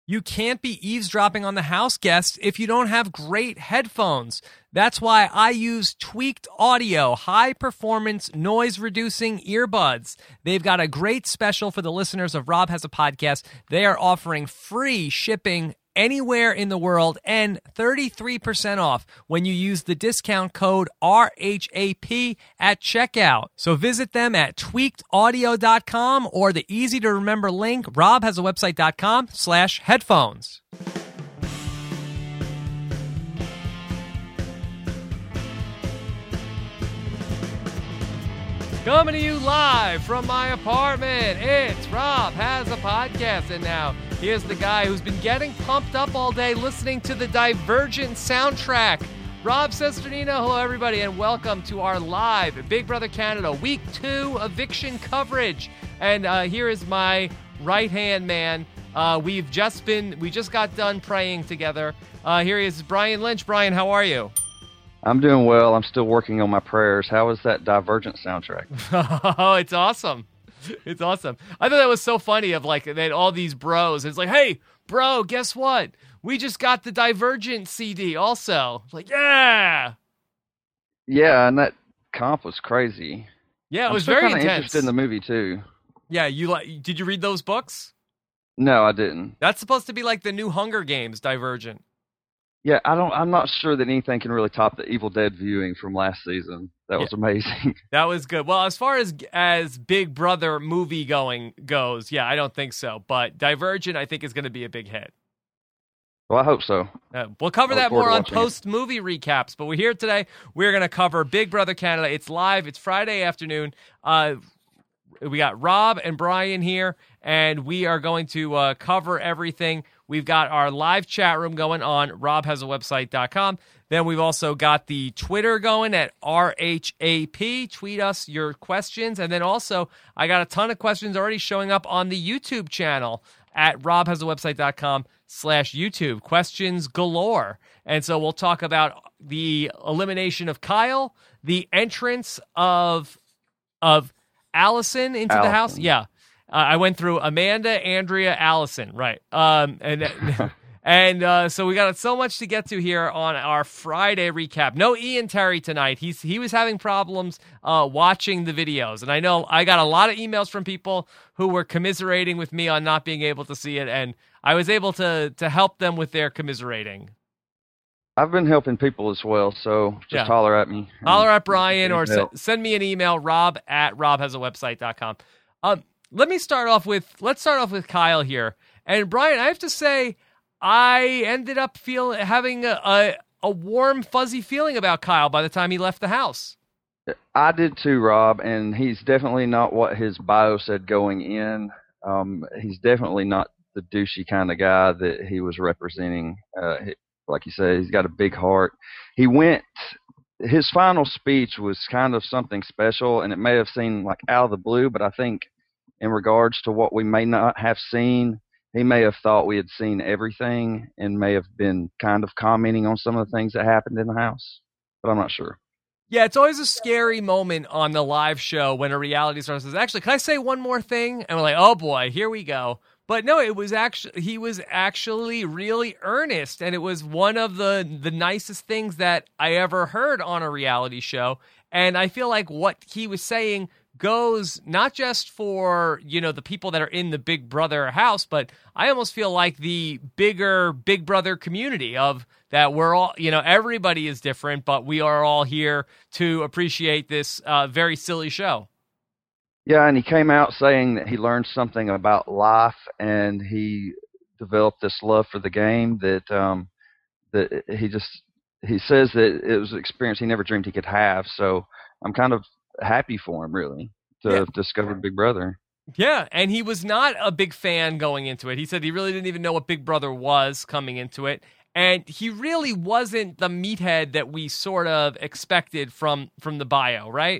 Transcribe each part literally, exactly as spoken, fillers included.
You can't be eavesdropping on the house guests if you don't have great headphones. That's why I use Tweaked Audio, high-performance, noise-reducing earbuds. They've got a great special for the listeners of Rob Has a Podcast. They are offering free shipping anywhere in the world and thirty-three percent off when you use the discount code R H A P at checkout. So visit them at tweaked audio dot com or the easy-to-remember link, robhasawebsite.com slash headphones. Coming to you live from my apartment, it's Rob Has a Podcast, and now here's the guy who's been getting pumped up all day listening to the Divergent soundtrack. Rob Cesternino, hello everybody, and welcome to our live Big Brother Canada Week two eviction coverage. And uh, here is my right-hand man. Uh, we've just been, we just got done praying together. Uh, here he is, Brian Lynch. Brian, how are you? I'm doing well. I'm still working on my prayers. How is that Divergent soundtrack? Oh, it's awesome. It's awesome. I thought that was so funny of like, they had all these bros. It's like, hey, bro, guess what? We just got the Divergent C D also. Like, yeah. Yeah, and that comp was crazy. Yeah, it I'm was still very kinda intense. interested in the movie too. Yeah, you like? Did you read those books? No, I didn't. That's supposed to be like the new Hunger Games, Divergent. Yeah, I don't. I'm not sure that anything can really top the Evil Dead viewing from last season. That was Yeah. amazing. That was good. Well, as far as as Big Brother movie going goes, yeah, I don't think so. But Divergent, I think, is going to be a big hit. Well, I hope so. Uh, we'll cover I look that forward more to on watching it. post-movie recaps, but we're here today. We're going to cover Big Brother Canada. It's live. It's Friday afternoon. Uh, we got Rob and Brian here, and we are going to uh, cover everything. We've got our live chat room going on rob has a website dot com. Then we've also got the Twitter going at R H A P. Tweet us your questions. And then also, I got a ton of questions already showing up on the YouTube channel at rob has a website dot com slash YouTube. Questions galore. And so we'll talk about the elimination of Kyle, the entrance of of Allison into the house. Allison. Yeah. Uh, I went through Amanda, Andrea, Allison, right? Um, and and uh, so we got so much to get to here on our Friday recap. No Ian Terry tonight. He's he was having problems uh, watching the videos, and I know I got a lot of emails from people who were commiserating with me on not being able to see it, and I was able to to help them with their commiserating. I've been helping people as well, so just Yeah. holler at me. Holler at Brian or Help. s- send me an email, rob at rob has a website dot com. Um, let me start off with, let's start off with Kyle here. And Brian, I have to say, I ended up feel, having a, a, a warm, fuzzy feeling about Kyle by the time he left the house. I did too, Rob, and he's definitely not what his bio said going in. Um, he's definitely not the douchey kind of guy that he was representing. Uh, he, like you said, he's got a big heart. He went, his final speech was kind of something special, and it may have seemed like out of the blue, but I think in regards to what we may not have seen, he may have thought we had seen everything and may have been kind of commenting on some of the things that happened in the house, but I'm not sure. Yeah, it's always a scary moment on the live show when a reality star says, actually, can I say one more thing? And we're like, oh boy, here we go. But no, it was actually, he was actually really earnest. And it was one of the, the nicest things that I ever heard on a reality show. And I feel like what he was saying goes not just for, you know, the people that are in the Big Brother house, but I almost feel like the bigger Big Brother community of that we're all, you know, everybody is different, but we are all here to appreciate this uh, very silly show. Yeah, and he came out saying that he learned something about life and he developed this love for the game that um, that he just, he says that it was an experience he never dreamed he could have. So I'm kind of happy for him, really, to Yeah. have discovered Big Brother. Yeah, and he was not a big fan going into it. He said he really didn't even know what Big Brother was coming into it. And he really wasn't the meathead that we sort of expected from from the bio, right?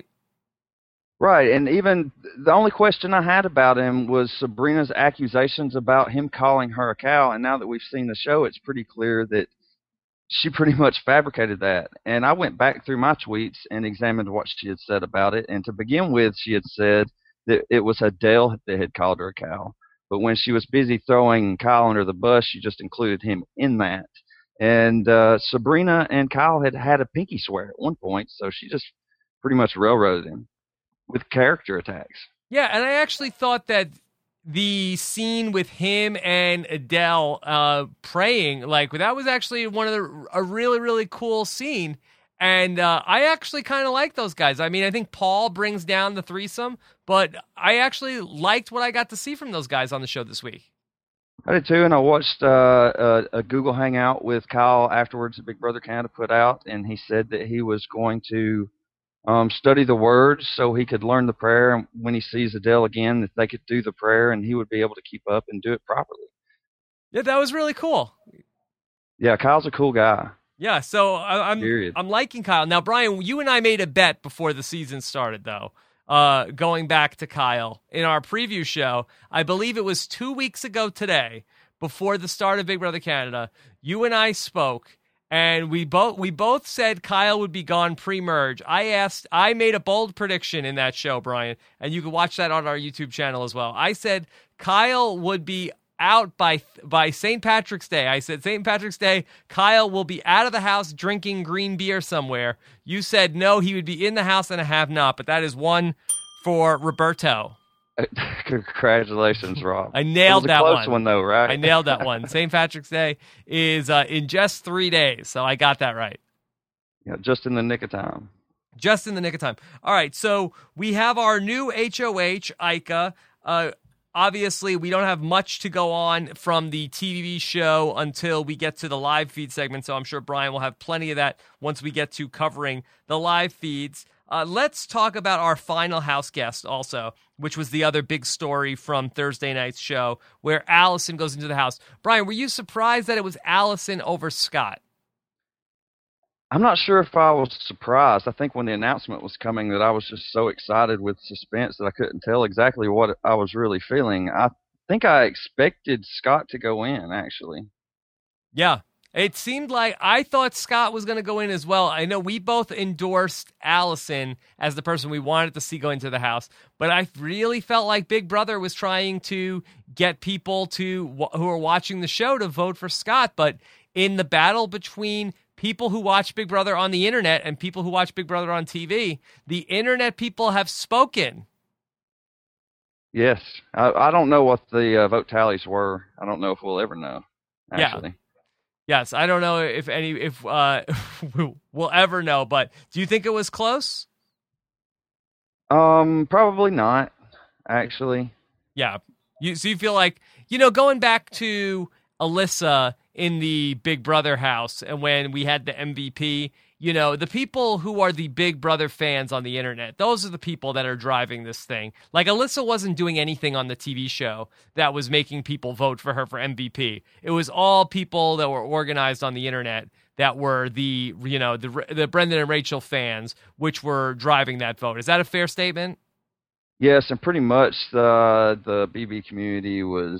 Right, and even the only question I had about him was Sabrina's accusations about him calling her a cow, and now that we've seen the show, it's pretty clear that she pretty much fabricated that. And I went back through my tweets and examined what she had said about it, and to begin with, she had said that it was Adele that had called her a cow. But when she was busy throwing Kyle under the bus, she just included him in that. And uh, Sabrina and Kyle had had a pinky swear at one point, so she just pretty much railroaded him with character attacks. Yeah, and I actually thought that the scene with him and Adele uh, praying, like, that was actually one of the a really, really cool scene. And uh, I actually kind of like those guys. I mean, I think Paul brings down the threesome, but I actually liked what I got to see from those guys on the show this week. I did too, and I watched uh, a, a Google Hangout with Kyle afterwards that Big Brother Canada put out, and he said that he was going to um, study the words so he could learn the prayer, and when he sees Adele again, that they could do the prayer, and he would be able to keep up and do it properly. Yeah, that was really cool. Yeah, Kyle's a cool guy. Yeah, so I, I'm Period. I'm liking Kyle. Now, Brian, you and I made a bet before the season started, though. Uh, going back to Kyle in our preview show, I believe it was two weeks ago today, before the start of Big Brother Canada. You and I spoke, and we both we both said Kyle would be gone pre-merge. I asked, I made a bold prediction in that show, Brian, and you can watch that on our YouTube channel as well. I said Kyle would be out by by Saint Patrick's Day. I said Saint Patrick's Day, Kyle will be out of the house drinking green beer somewhere. You said no, he would be in the house and a have not, but that is one for Roberto. Congratulations, Rob. I nailed it was a that close one. one, though, right? I nailed that one. Saint Patrick's Day is uh, in just three days, so I got that right. Yeah, just in the nick of time. Just in the nick of time. All right, so we have our new H O H, Ika. Uh, Obviously, we don't have much to go on from the T V show until we get to the live feed segment, so I'm sure Brian will have plenty of that once we get to covering the live feeds. Uh, let's talk about our final house guest also, which was the other big story from Thursday night's show, where Allison goes into the house. Brian, were you surprised that it was Allison over Scott? I'm not sure if I was surprised. I think when the announcement was coming that I was just so excited with suspense that I couldn't tell exactly what I was really feeling. I think I expected Scott to go in, actually. Yeah, it seemed like I thought Scott was going to go in as well. I know we both endorsed Allison as the person we wanted to see go into the house, but I really felt like Big Brother was trying to get people to who are watching the show to vote for Scott. But in the battle between people who watch Big Brother on the internet and people who watch Big Brother on T V, the internet people have spoken. Yes. I, I don't know what the uh, vote tallies were. I don't know if we'll ever know, actually. Yeah. Yes, I don't know if any if uh, we'll ever know, but do you think it was close? Um, probably not, actually. Yeah. You, so you feel like, you know, going back to Alyssa in the Big Brother house and when we had the M V P, you know, the people who are the Big Brother fans on the internet, those are the people that are driving this thing. Like, Alyssa wasn't doing anything on the T V show that was making people vote for her for M V P. It was all people that were organized on the internet that were the, you know, the the Brendan and Rachel fans, which were driving that vote. Is that a fair statement? Yes, and pretty much the the B B community was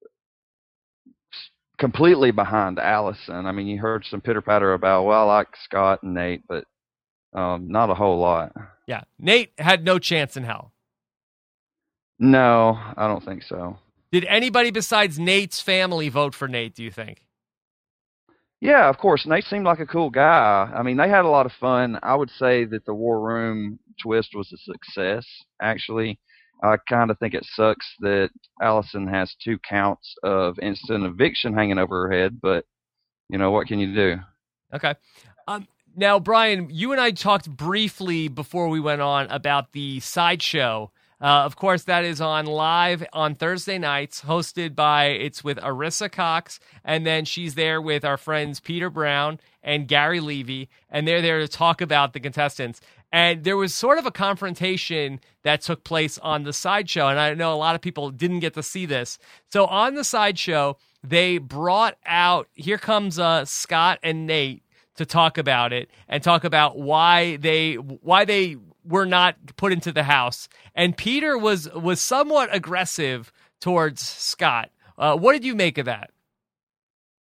completely behind Allison. I mean, you heard some pitter patter about, well, I like Scott and Nate, but um, not a whole lot. Yeah, Nate had no chance in hell. No, I don't think so. Did anybody besides Nate's family vote for Nate, do you think? Yeah, of course. Nate seemed like a cool guy. I mean, they had a lot of fun. I would say that the War Room twist was a success, actually. I kind of think it sucks that Allison has two counts of instant eviction hanging over her head, but, you know, what can you do? Okay. Um, now, Brian, you and I talked briefly before we went on about the sideshow. Uh, of course, that is on live on Thursday nights, hosted by, it's with Arissa Cox, and then she's there with our friends Peter Brown and Gary Levy, and they're there to talk about the contestants. And there was sort of a confrontation that took place on the sideshow, and I know a lot of people didn't get to see this. So on the sideshow, they brought out, here comes uh, Scott and Nate to talk about it and talk about why they why they were not put into the house. And Peter was was somewhat aggressive towards Scott. Uh, what did you make of that?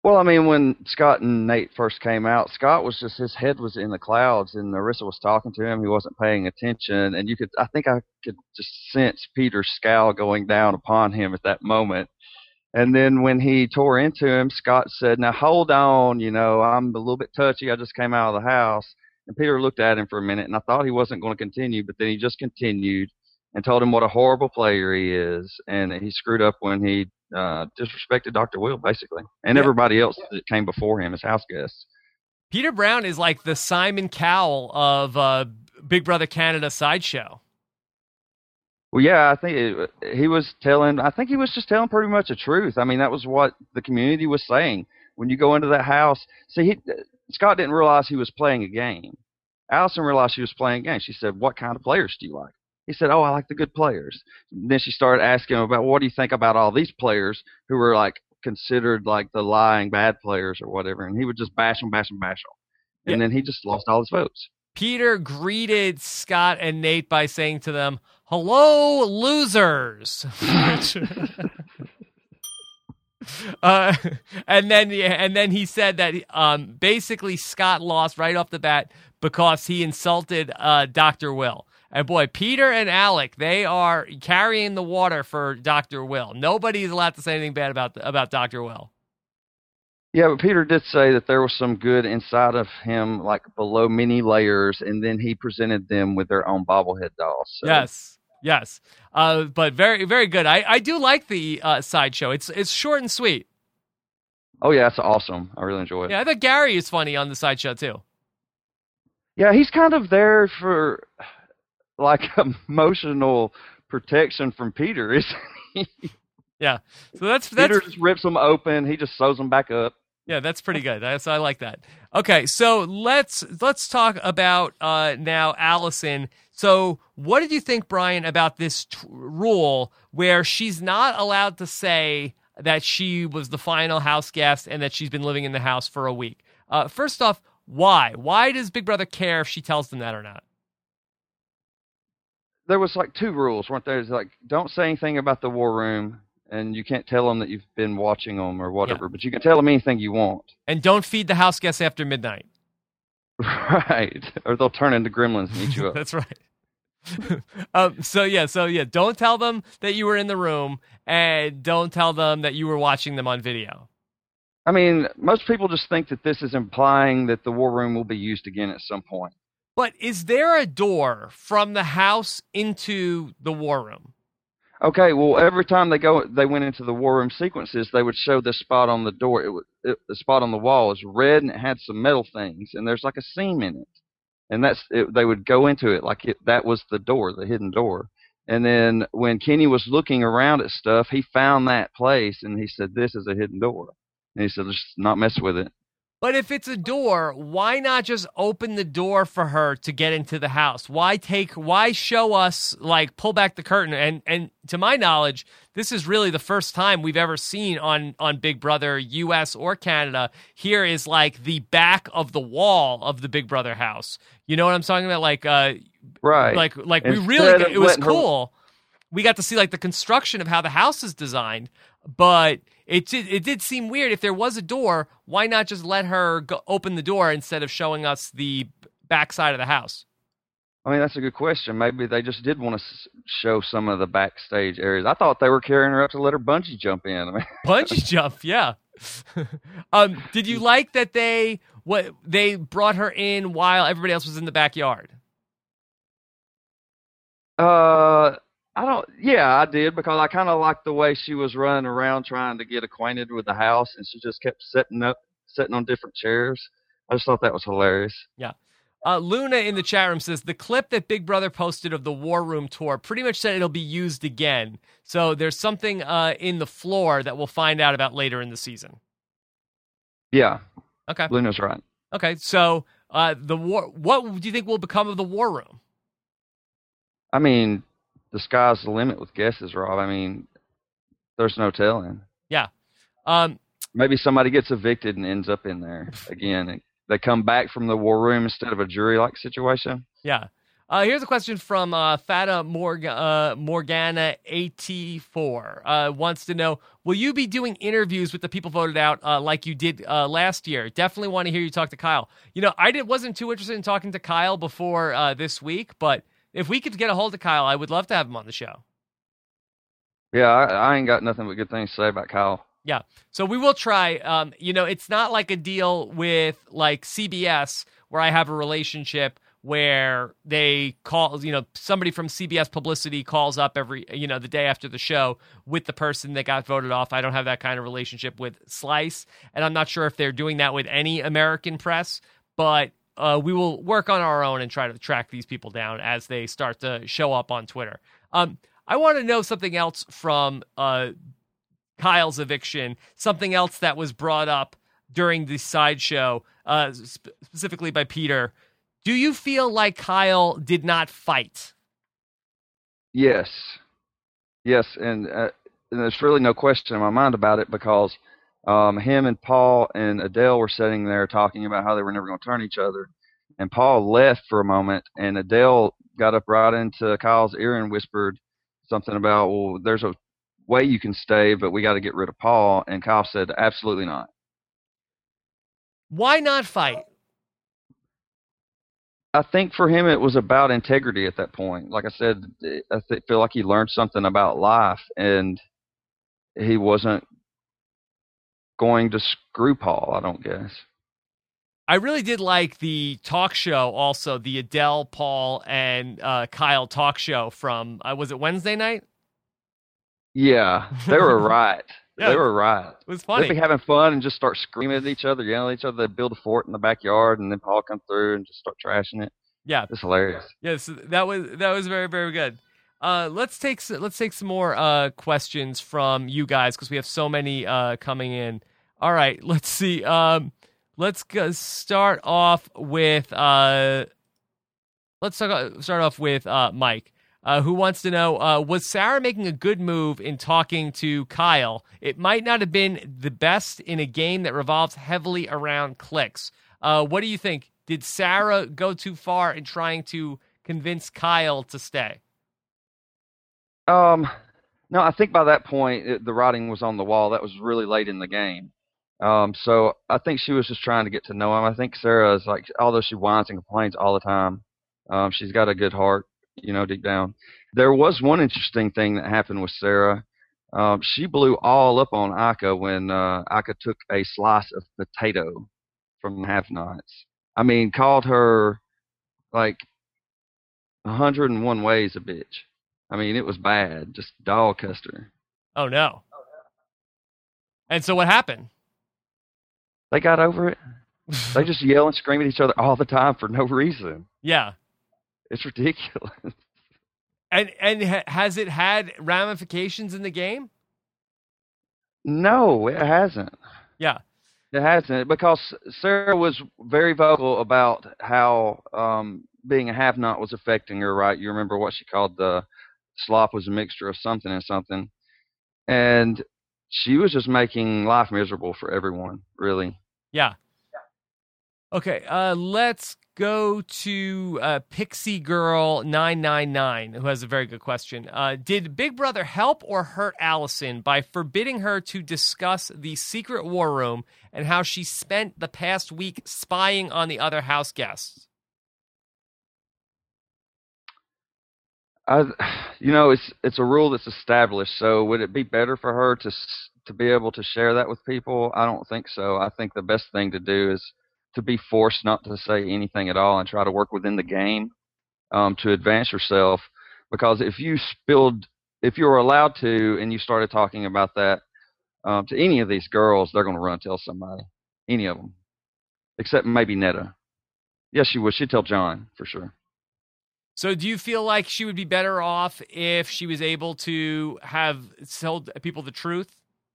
Well, I mean, when Scott and Nate first came out, Scott was just his head was in the clouds, and Narissa was talking to him. He wasn't paying attention, and you could, I think, I could just sense Peter's scowl going down upon him at that moment. And then when he tore into him, Scott said, "Now hold on, you know, I'm a little bit touchy. I just came out of the house." And Peter looked at him for a minute, and I thought he wasn't going to continue, but then he just continued and told him what a horrible player he is, and he screwed up when he uh, disrespected Doctor Will, basically, and Yeah. everybody else that came before him as house guests. Peter Brown is like the Simon Cowell of uh, Big Brother Canada sideshow. Well, yeah, I think it, he was telling, I think he was just telling pretty much the truth. I mean, that was what the community was saying. When you go into that house, see, he, Scott didn't realize he was playing a game. Allison realized she was playing a game. She said, "What kind of players do you like?" He said, "Oh, I like the good players." And then she started asking him about, "What do you think about all these players who were like considered like the lying bad players or whatever?" And he would just bash them, bash them, bash them. And Yeah. then he just lost all his votes. Peter greeted Scott and Nate by saying to them, "Hello, losers." uh, and then and then he said that um, basically Scott lost right off the bat because he insulted uh, Doctor Will. And boy, Peter and Alec, they are carrying the water for Doctor Will. Nobody's allowed to say anything bad about about Doctor Will. Yeah, but Peter did say that there was some good inside of him, like below many layers, and then he presented them with their own bobblehead dolls. So. Yes, yes, uh, but very, very good. I, I do like the uh, sideshow. It's it's short and sweet. Oh yeah, it's awesome. I really enjoy it. Yeah, I thought Gary is funny on the sideshow too. Yeah, he's kind of there for like emotional protection from Peter, isn't he? Yeah, so that's that's Peter just rips them open. He just sews them back up. Yeah, that's pretty good. That's, I like that. Okay, so let's let's talk about uh, now Allison. So, what did you think, Brian, about this t- rule where she's not allowed to say that she was the final house guest and that she's been living in the house for a week? Uh, first off, why? Why does Big Brother care if she tells them that or not? There was like two rules, weren't there? It's like, don't say anything about the war room, and you can't tell them that you've been watching them or whatever, yeah. But you can tell them anything you want. And don't feed the house guests after midnight. Right. Or they'll turn into gremlins and eat you up. That's right. um, so, yeah, so, yeah, don't tell them that you were in the room, and don't tell them that you were watching them on video. I mean, most people just think that this is implying that the war room will be used again at some point. But is there a door from the house into the war room? Okay, well, every time they go, they went into the war room sequences, they would show this spot on the door. It would, it, the spot on the wall is red, and it had some metal things, and there's like a seam in it. And that's it, they would go into it like it, that was the door, the hidden door. And then when Kenny was looking around at stuff, he found that place, and he said, "This is a hidden door." And he said, "Let's not mess with it." But if it's a door, why not just open the door for her to get into the house? Why take, why show us, like, pull back the curtain? And and to my knowledge, this is really the first time we've ever seen on, on Big Brother, U S or Canada. Here is, like, the back of the wall of the Big Brother house. You know what I'm talking about? Like, uh, right. Like, like Instead we really, it was her... cool. We got to see, like, the construction of how the house is designed, but it did, it did seem weird. If there was a door, why not just let her go open the door instead of showing us the backside of the house? I mean, that's a good question. Maybe they just did want to s- show some of the backstage areas. I thought they were carrying her up to let her bungee jump in. I mean, bungee jump, yeah. um, did you like that they what they brought her in while everybody else was in the backyard? Uh. I don't, yeah, I did, because I kind of liked the way she was running around trying to get acquainted with the house, and she just kept sitting up, sitting on different chairs. I just thought that was hilarious. Yeah. Uh, Luna in the chat room says, the clip that Big Brother posted of the War Room tour pretty much said it'll be used again. So there's something uh, in the floor that we'll find out about later in the season. Yeah. Okay. Luna's right. Okay, so uh, the war. What do you think will become of the War Room? I mean, the sky's the limit with guesses, Rob. I mean, there's no telling. Yeah. Um, Maybe somebody gets evicted and ends up in there again. They come back from the war room instead of a jury-like situation. Yeah. Uh, here's a question from uh, Fata Morg- uh, Morgana eighty-four. Uh, wants to know, will you be doing interviews with the people voted out uh, like you did uh, last year? Definitely want to hear you talk to Kyle. You know, I did, wasn't too interested in talking to Kyle before uh, this week, but if we could get a hold of Kyle, I would love to have him on the show. Yeah, I, I ain't got nothing but good things to say about Kyle. Yeah, so we will try. Um, you know, it's not like a deal with like C B S where I have a relationship where they call, you know, somebody from C B S Publicity calls up every, you know, the day after the show with the person that got voted off. I don't have that kind of relationship with Slice, and I'm not sure if they're doing that with any American press, but uh, we will work on our own and try to track these people down as they start to show up on Twitter. Um, I want to know something else from uh, Kyle's eviction, something else that was brought up during the sideshow, uh, sp- specifically by Peter. Do you feel like Kyle did not fight? Yes. Yes, and, uh, and there's really no question in my mind about it because um, him and Paul and Adele were sitting there talking about how they were never going to turn each other. And Paul left for a moment, and Adele got up right into Kyle's ear and whispered something about, well, there's a way you can stay, but we got to get rid of Paul. And Kyle said, absolutely not. Why not fight? I think for him it was about integrity at that point. Like I said, I th- feel like he learned something about life, and he wasn't going to screw Paul, I don't guess. I really did like the talk show also, the Adele, Paul, and uh, Kyle talk show from, uh, was it Wednesday night? Yeah, they were right. Yeah, they were right. It was funny. They'd be having fun and just start screaming at each other, yelling at each other. They'd build a fort in the backyard, and then Paul come through and just start trashing it. Yeah, it's hilarious. Yes, that was that was very very good. Uh, let's take let's take some more uh, questions from you guys because we have so many uh, coming in. All right, let's see. Um, let's go start off with uh, let's start start off with uh, Mike. Uh, who wants to know, uh, was Sarah making a good move in talking to Kyle? It might not have been the best in a game that revolves heavily around clicks. Uh, what do you think? Did Sarah go too far in trying to convince Kyle to stay? Um, no, I think by that point, it, the writing was on the wall. That was really late in the game. Um, so I think she was just trying to get to know him. I think Sarah is like, although she whines and complains all the time, um, she's got a good heart. You know, deep down. There was one interesting thing that happened with Sarah. Um, she blew all up on Ika when uh, Ika took a slice of potato from the Have-Nots. I mean, called her like a hundred and one ways a bitch. I mean, it was bad. Just dog cussed her. Oh, no. And so what happened? They got over it. They just yell and scream at each other all the time for no reason. Yeah. It's ridiculous. And and ha- has it had ramifications in the game? No, it hasn't. Yeah. It hasn't, because Sarah was very vocal about how um, being a have-not was affecting her, right? You remember what she called the slop was a mixture of something and something. And she was just making life miserable for everyone, really. Yeah. Okay, uh, let's go to uh, Pixie Girl nine nine nine, who has a very good question. Uh, did Big Brother help or hurt Allison by forbidding her to discuss the secret war room and how she spent the past week spying on the other house guests? I, you know, it's it's a rule that's established. So would it be better for her to to be able to share that with people? I don't think so. I think the best thing to do is to be forced not to say anything at all and try to work within the game um, to advance yourself. Because if you spilled, if you were allowed to, and you started talking about that um, to any of these girls, they're going to run and tell somebody, any of them, except maybe Netta. Yes, she would. She'd tell John for sure. So do you feel like she would be better off if she was able to have told people the truth?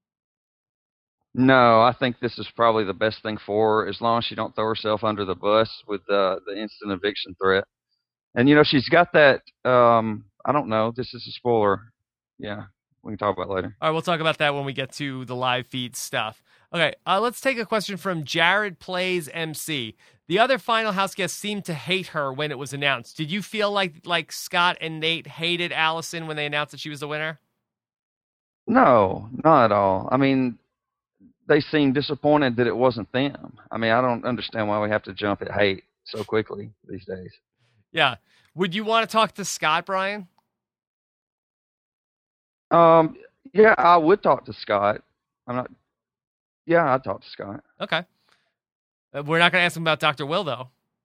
No, I think this is probably the best thing for her, as long as she don't throw herself under the bus with the the instant eviction threat. And, you know, she's got that, um, I don't know, this is a spoiler. Yeah, we can talk about it later. All right, we'll talk about that when we get to the live feed stuff. Okay, uh, let's take a question from Jared Plays M C. The other final house guests seemed to hate her when it was announced. Did you feel like like Scott and Nate hated Allison when they announced that she was the winner? No, not at all. I mean, they seemed disappointed that it wasn't them. I mean, I don't understand why we have to jump at hate so quickly these days. Yeah. Would you want to talk to Scott, Brian? Um, yeah, I would talk to Scott. I'm not. Yeah, I'd talk to Scott. Okay. Uh, we're not going to ask him about Doctor Will, though.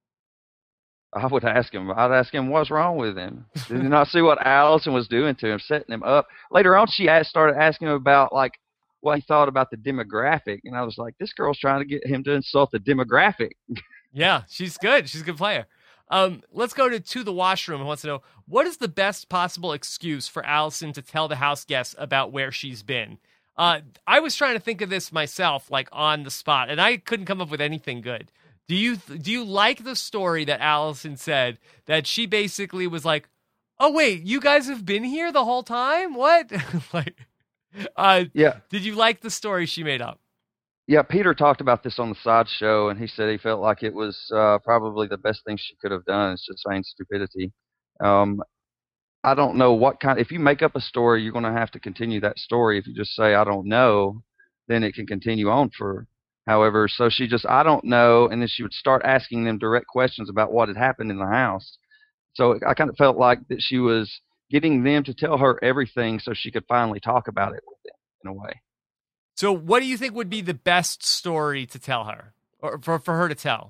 I would ask him. I'd ask him what's wrong with him. Did you not see what Allison was doing to him, setting him up? Later on, she asked, started asking him about like what he thought about the demographic, and I was like, this girl's trying to get him to insult the demographic. Yeah, she's good. She's a good player. Um, let's go to to the washroom. Who wants to know what is the best possible excuse for Allison to tell the house guests about where she's been? Uh, I was trying to think of this myself, like on the spot, and I couldn't come up with anything good. Do you do you like the story that Allison said that she basically was like, "Oh wait, you guys have been here the whole time? What?" like, uh, yeah. Did you like the story she made up? Yeah, Peter talked about this on the side show, and he said he felt like it was uh, probably the best thing she could have done. It's just plain stupidity. Um, I don't know what kind. If you make up a story, you're going to have to continue that story. If you just say I don't know, then it can continue on for however. So she just I don't know, and then she would start asking them direct questions about what had happened in the house. So I kind of felt like that she was getting them to tell her everything so she could finally talk about it with them in a way. So what do you think would be the best story to tell her, or for, for her to tell?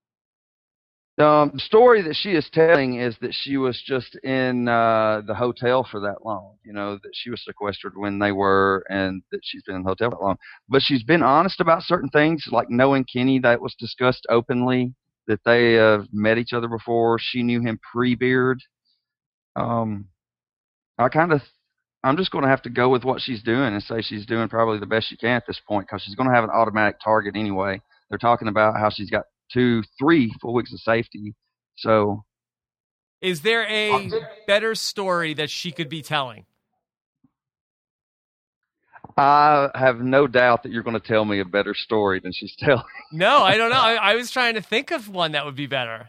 Um, the story that she is telling is that she was just in uh, the hotel for that long, you know, that she was sequestered when they were, and that she's been in the hotel that long. But she's been honest about certain things, like knowing Kenny, that was discussed openly, that they uh, met each other before. She knew him pre-Beard. Um, I kind of, I'm just going to have to go with what she's doing and say she's doing probably the best she can at this point, because she's going to have an automatic target anyway. They're talking about how she's got two, three full weeks of safety. So, is there a better story that she could be telling? I have no doubt that you're going to tell me a better story than she's telling. No, I don't know. I, I was trying to think of one that would be better.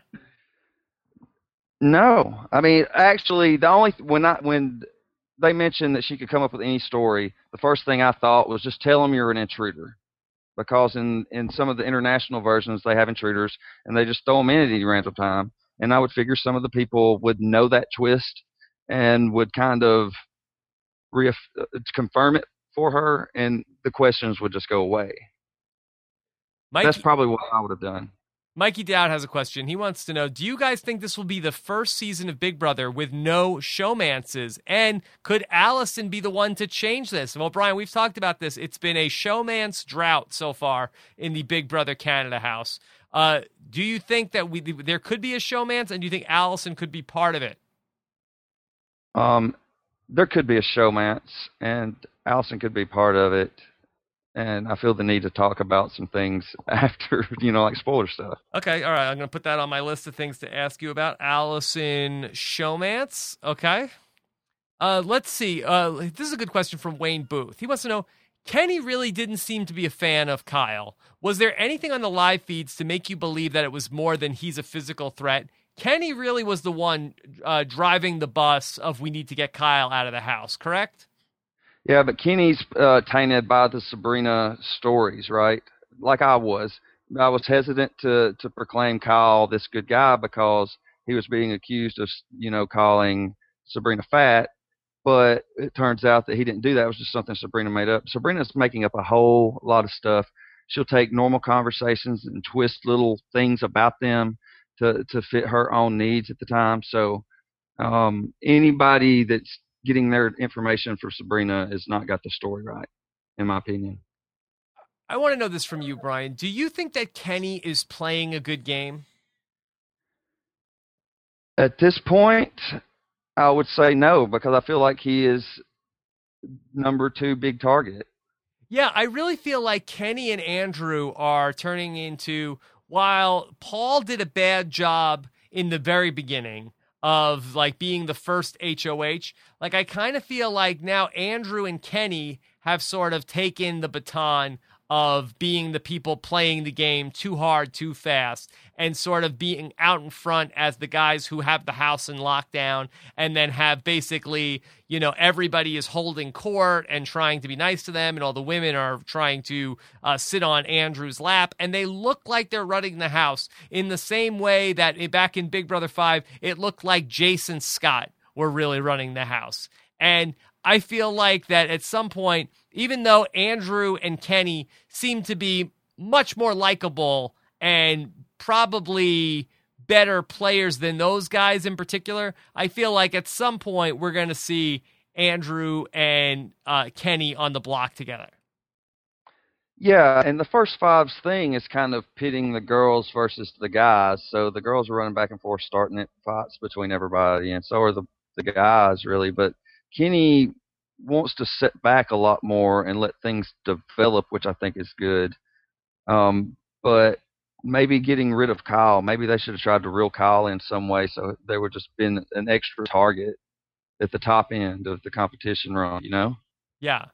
No, I mean, actually, the only when I when they mentioned that she could come up with any story, the first thing I thought was just tell them you're an intruder. Because in, in some of the international versions, they have intruders, and they just throw them in at any random time. And I would figure some of the people would know that twist and would kind of reaff- confirm it for her, and the questions would just go away. Mikey, That's probably what I would have done. Mikey Dowd has a question. He wants to know, do you guys think this will be the first season of Big Brother with no showmances? And could Allison be the one to change this? Well, Brian, we've talked about this. It's been a showmance drought so far in the Big Brother Canada house. Uh, do you think that we there could be a showmance, and do you think Allison could be part of it? Um, there could be a showmance, and Allison could be part of it. And I feel the need to talk about some things after, you know, like spoiler stuff. Okay, all right. I'm going to put that on my list of things to ask you about. Allison Showmance. Okay. Uh, let's see. Uh, this is a good question from Wayne Booth. He wants to know, Kenny really didn't seem to be a fan of Kyle. Was there anything on the live feeds to make you believe that it was more than he's a physical threat? Kenny really was the one uh, driving the bus of we need to get Kyle out of the house, correct? Yeah, but Kenny's uh, tainted by the Sabrina stories, right? Like I was. I was hesitant to, to proclaim Kyle this good guy because he was being accused of, you know, calling Sabrina fat. But it turns out that he didn't do that. It was just something Sabrina made up. Sabrina's making up a whole lot of stuff. She'll take normal conversations and twist little things about them to, to fit her own needs at the time. So um, anybody that's getting their information from Sabrina has not got the story right, in my opinion. I want to know this from you, Brian. Do you think that Kenny is playing a good game? At this point, I would say no, because I feel like he is number two big target. Yeah, I really feel like Kenny and Andrew are turning into, while Paul did a bad job in the very beginning of like being the first H O H, like I kind of feel like now Andrew and Kenny have sort of taken the baton of being the people playing the game too hard, too fast, and sort of being out in front as the guys who have the house in lockdown, and then have basically, you know, everybody is holding court and trying to be nice to them, and all the women are trying to uh, sit on Andrew's lap, and they look like they're running the house in the same way that back in Big Brother five, it looked like Jason Scott were really running the house. And I feel like that at some point, even though Andrew and Kenny seem to be much more likable and probably better players than those guys in particular, I feel like at some point we're going to see Andrew and uh, Kenny on the block together. Yeah, and the first fives thing is kind of pitting the girls versus the guys. So the girls are running back and forth, starting at fights between everybody, and so are the, the guys, really. But Kenny wants to sit back a lot more and let things develop, which I think is good. Um, but maybe getting rid of Kyle, maybe they should have tried to reel Kyle in some way so there would just been an extra target at the top end of the competition run, you know? Yeah.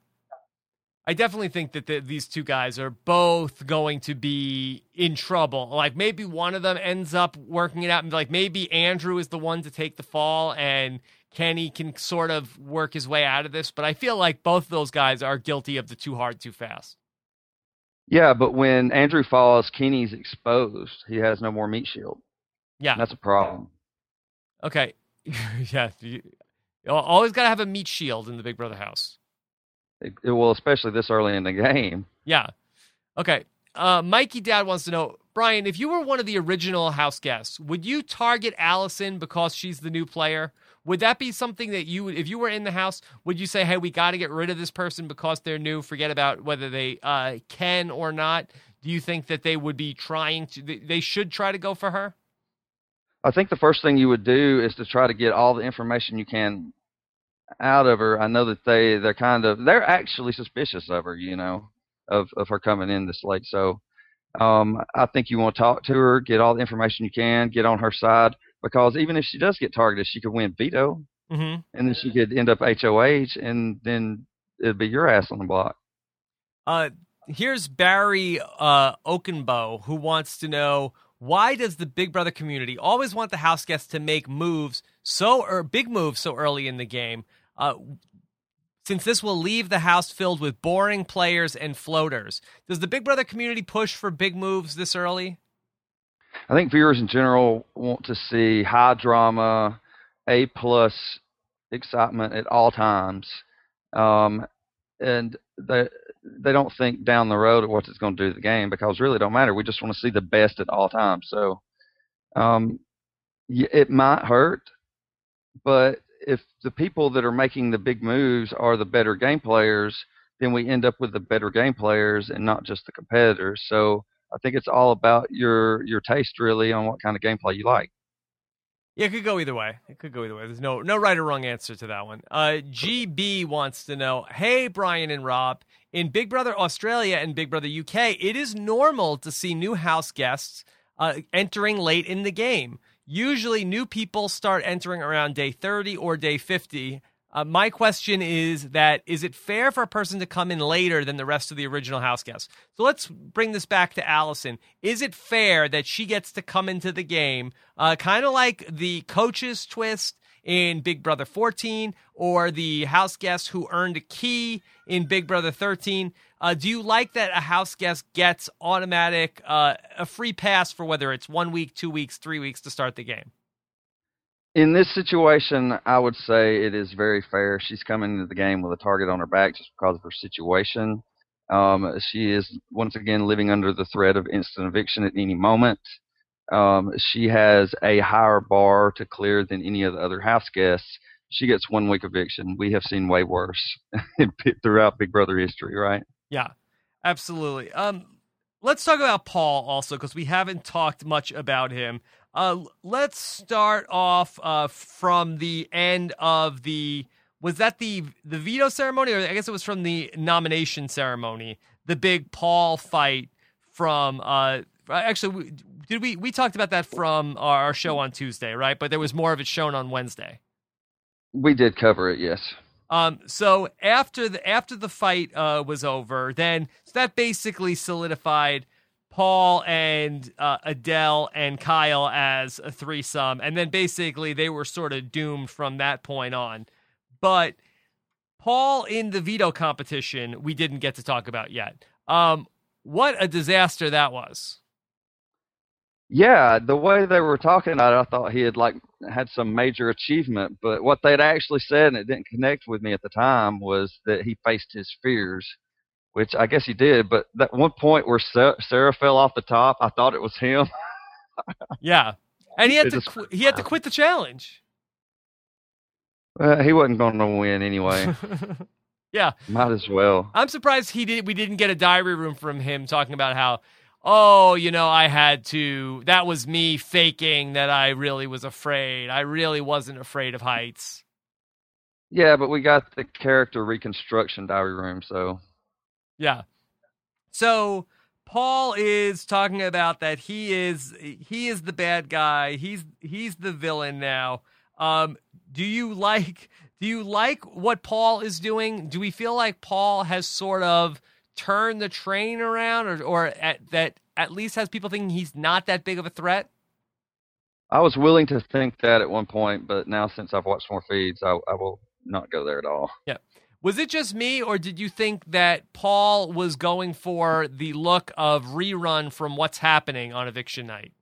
I definitely think that the, these two guys are both going to be in trouble. Like maybe one of them ends up working it out, and like maybe Andrew is the one to take the fall and Kenny can sort of work his way out of this. But I feel like both of those guys are guilty of the too hard, too fast. Yeah, but when Andrew falls, Kenny's exposed. He has no more meat shield. Yeah. That's a problem. Okay. Yeah. You always got to have a meat shield in the Big Brother house. It, it, well, especially this early in the game. Yeah. Okay. Uh, Mikey Dad wants to know, Brian, if you were one of the original house guests, would you target Allison because she's the new player? Would that be something that you would, if you were in the house, would you say, hey, we got to get rid of this person because they're new, forget about whether they uh, can or not? Do you think that they would be trying to, they should try to go for her? I think the first thing you would do is to try to get all the information you can out of her. I know that they, they're kind of, they're actually suspicious of her, you know, of, of her coming in this late. So um, I think you want to talk to her, get all the information you can, get on her side, because even if she does get targeted, she could win veto, mm-hmm. and then she could end up H O H, and then it'd be your ass on the block. Uh, here's Barry uh, Oakenbow, who wants to know, why does the Big Brother community always want the house guests to make moves so or big moves so early in the game? Uh, since this will leave the house filled with boring players and floaters, does the Big Brother community push for big moves this early? I think viewers in general want to see high drama, A plus excitement at all times, um, and they they don't think down the road at what it's going to do to the game, because really it don't matter. We just want to see the best at all times. So um, it might hurt, but if the people that are making the big moves are the better game players, then we end up with the better game players and not just the competitors. So I think it's all about your your taste, really, on what kind of gameplay you like. Yeah, it could go either way. It could go either way. There's no no right or wrong answer to that one. Uh, G B wants to know, hey, Brian and Rob, in Big Brother Australia and Big Brother U K, it is normal to see new house guests uh, entering late in the game. Usually new people start entering around day thirty or day fifty. Uh, my question is that, is it fair for a person to come in later than the rest of the original house guests? So let's bring this back to Allison. Is it fair that she gets to come into the game, uh, kind of like the coach's twist in Big Brother fourteen or the house guest who earned a key in Big Brother thirteen? Uh, do you like that a house guest gets automatic, uh, a free pass for whether it's one week, two weeks, three weeks to start the game? In this situation, I would say it is very fair. She's coming into the game with a target on her back just because of her situation. Um, she is, once again, living under the threat of instant eviction at any moment. Um, she has a higher bar to clear than any of the other house guests. She gets one week eviction. We have seen way worse throughout Big Brother history, right? Yeah, absolutely. Um, let's talk about Paul also, because we haven't talked much about him. Uh, let's start off uh, from the end of the, was that the the veto ceremony, or I guess it was from the nomination ceremony, the big Paul fight from, uh, actually, did we, we talked about that from our show on Tuesday, right? But there was more of it shown on Wednesday. We did cover it, yes. Um, so after the after the fight uh, was over, then so that basically solidified Paul and uh, Adele and Kyle as a threesome, and then basically they were sort of doomed from that point on. But Paul in the veto competition, we didn't get to talk about yet. Um, what a disaster that was. Yeah, the way they were talking about it, I thought he had like had some major achievement. But what they'd actually said, and it didn't connect with me at the time, was that he faced his fears, which I guess he did. But that one point where Sarah, Sarah fell off the top, I thought it was him. Yeah, and he had It to just- qu- he had to quit the challenge. Uh, he wasn't going to win anyway. Yeah, Might as well. I'm surprised he did. We didn't get a diary room from him talking about how, oh, you know, I had to. That was me faking that I really was afraid. I really wasn't afraid of heights. Yeah, but we got the character reconstruction diary room, so Yeah. So Paul is talking about that he is he is the bad guy. He's he's the villain now. Um, do you like do you like what Paul is doing? Do we feel like Paul has sort of turned the train around, or or at, that at least has people thinking he's not that big of a threat? I was willing to think that at one point, but now since I've watched more feeds, I, I will not go there at all. Yeah. Was it just me, or did you think that Paul was going for the look of rerun from What's Happening on Eviction Night?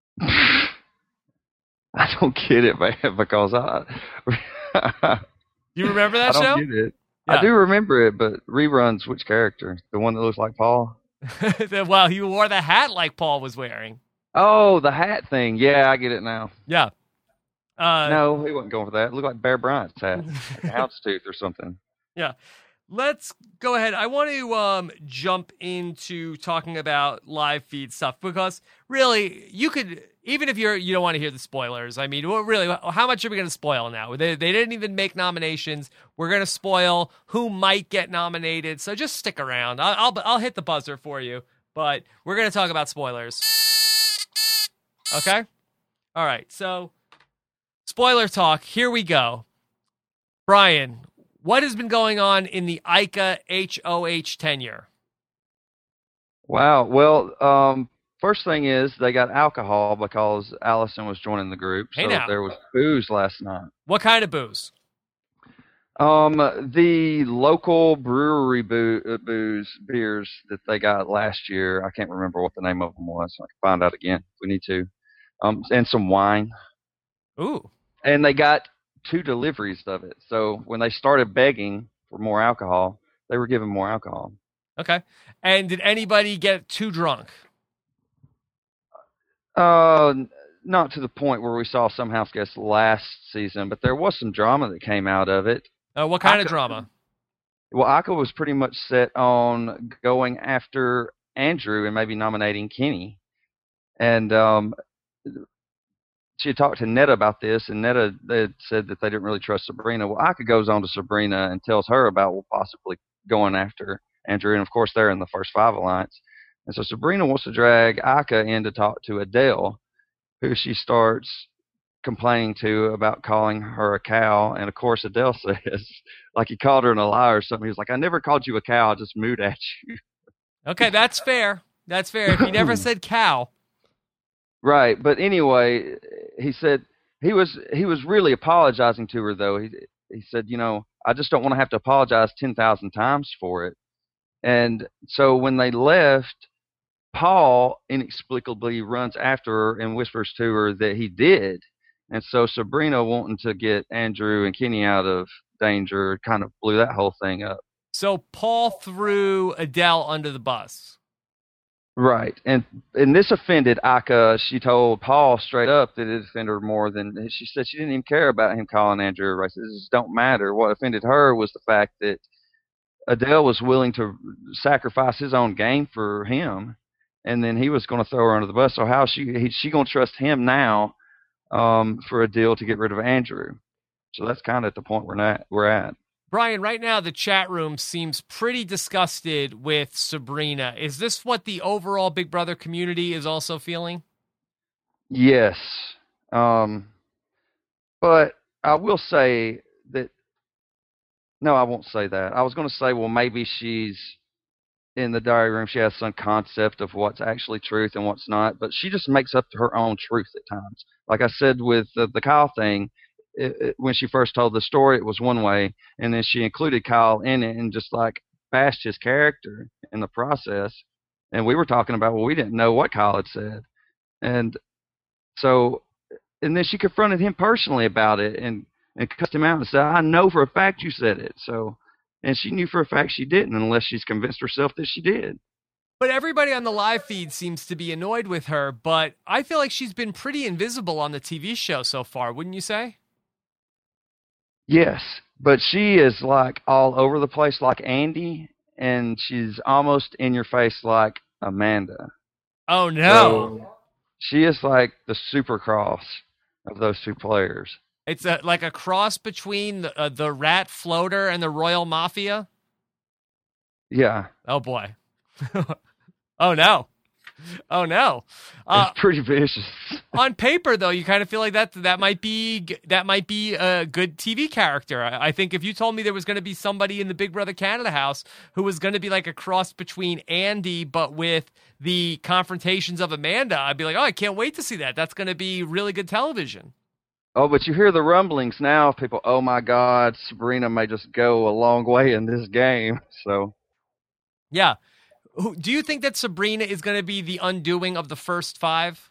I don't get it, man, because I. You remember that I don't show? get it. Yeah. I do remember it, but reruns which character? The one that looks like Paul? Well, he wore the hat like Paul was wearing. Oh, the hat thing. Yeah, I get it now. Yeah. Uh, No, he wasn't going for that. It looked like Bear Bryant's hat, like a houndstooth or something. Yeah. Let's go ahead. I want to um, jump into talking about live feed stuff because really, you could, even if you're you don't want to hear the spoilers. I mean, what really, how much are we going to spoil now? They they didn't even make nominations. We're going to spoil who might get nominated. So just stick around. I'll I'll, I'll hit the buzzer for you, but we're going to talk about spoilers. Okay. All right. So spoiler talk. Here we go. Brian, what has been going on in the Ica H O H tenure? Wow. Well, um, first thing is they got alcohol because Allison was joining the group. Hey so now. there was booze last night. What kind of booze? Um, the local brewery boo- uh, booze beers that they got last year. I can't remember what the name of them was. I can find out again if we need to. Um, and some wine. Ooh. And they got two deliveries of it. So when they started begging for more alcohol, they were given more alcohol. Okay. And did anybody get too drunk? Uh, n- not to the point where we saw some house guests last season, but there was some drama that came out of it. Uh, what kind of Ica- drama? Well, Aka was pretty much set on going after Andrew and maybe nominating Kenny. And um, she had talked to Netta about this, and Netta they had said that they didn't really trust Sabrina. Well, Aka goes on to Sabrina and tells her about well, possibly going after Andrew, and of course they're in the first five alliance. And so Sabrina wants to drag Aka in to talk to Adele, who she starts complaining to about calling her a cow. And of course Adele says, like he called her in a lie or something. He was like, I never called you a cow, I just mooed at you. Okay, that's fair. That's fair. If he never said cow. Right, but anyway, he said he was he was really apologizing to her though. He he said, you know, I just don't want to have to apologize ten thousand times for it. And so when they left, Paul inexplicably runs after her and whispers to her that he did. And so Sabrina, wanting to get Andrew and Kenny out of danger, kind of blew that whole thing up. So Paul threw Adele under the bus. Right, and and this offended Aka. She told Paul straight up that it offended her more than she said. She didn't even care about him calling Andrew a racist. It just don't matter. What offended her was the fact that Adele was willing to sacrifice his own game for him, and then he was going to throw her under the bus. So how is she he, she going to trust him now um, for a deal to get rid of Andrew? So that's kind of at the point we're not we're at. Brian, right now the chat room seems pretty disgusted with Sabrina. Is this what the overall Big Brother community is also feeling? Yes. Um, but I will say that no, I won't say that. I was going to say, well, maybe she's in the diary room. She has some concept of what's actually truth and what's not, but she just makes up her own truth at times. Like I said with the, the Kyle thing, it, it, when she first told the story, it was one way, and then she included Kyle in it and just like bashed his character in the process. And we were talking about, well, we didn't know what Kyle had said, and so, and then she confronted him personally about it and and cussed him out and said, "I know for a fact you said it." So, and she knew for a fact she didn't, unless she's convinced herself that she did. But everybody on the live feed seems to be annoyed with her, but I feel like she's been pretty invisible on the T V show so far, wouldn't you say? Yes, but she is like all over the place like Andy, and she's almost in your face like Amanda. Oh, no. So she is like the supercross of those two players. It's a, like a cross between the, uh, the Rat Floater and the Royal Mafia? Yeah. Oh, boy. Oh, no. Oh, no. Uh, It's pretty vicious. On paper, though, you kind of feel like that that might be that might be a good T V character. I, I think if you told me there was going to be somebody in the Big Brother Canada house who was going to be like a cross between Andy but with the confrontations of Amanda, I'd be like, oh, I can't wait to see that. That's going to be really good television. Oh, but you hear the rumblings now of people, oh my God, Sabrina may just go a long way in this game. So, yeah. Do you think that Sabrina is going to be the undoing of the first five?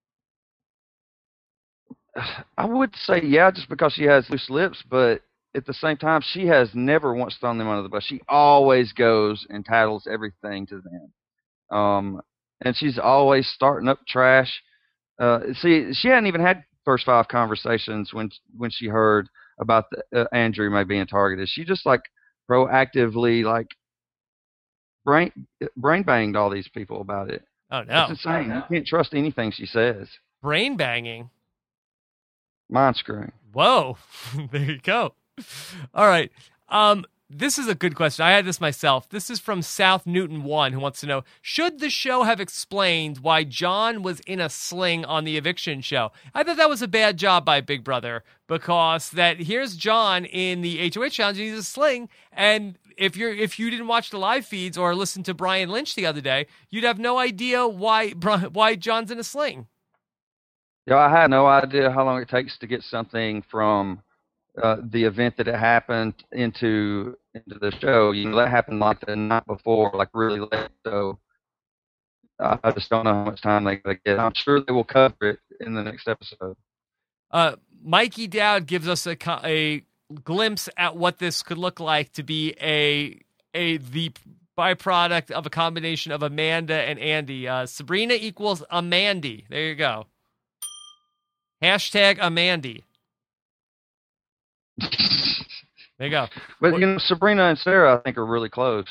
I would say yeah, just because she has loose lips, but at the same time, she has never once thrown them under the bus. She always goes and tattles everything to them. Um, and she's always starting up trash. Uh, see, she hadn't even had first five conversations when when she heard about the, uh, Andrew may being targeted. She just like proactively like brain brain banged all these people about it. Oh no, it's insane. You can't trust anything she says. Brain banging, mind screwing. Whoa, there you go. All right. Um, this is a good question. I had this myself. This is from South Newton one, who wants to know, should the show have explained why John was in a sling on the eviction show? I thought that was a bad job by Big Brother, because that here's John in the H O H challenge, and he's a sling, and if you're if you didn't watch the live feeds or listen to Brian Lynch the other day, you'd have no idea why why John's in a sling. Yeah, I had no idea how long it takes to get something from uh, the event that it happened into into the show. You know, that happened like the night before, like really late. So uh, I just don't know how much time they get. I'm sure they will cover it in the next episode. Uh, Mikey Dowd gives us a, a glimpse at what this could look like to be a a the byproduct of a combination of Amanda and Andy. Uh, Sabrina equals Amandy. There you go. Hashtag Amandy. There you go. But, what, you know, Sabrina and Sarah, I think, are really close.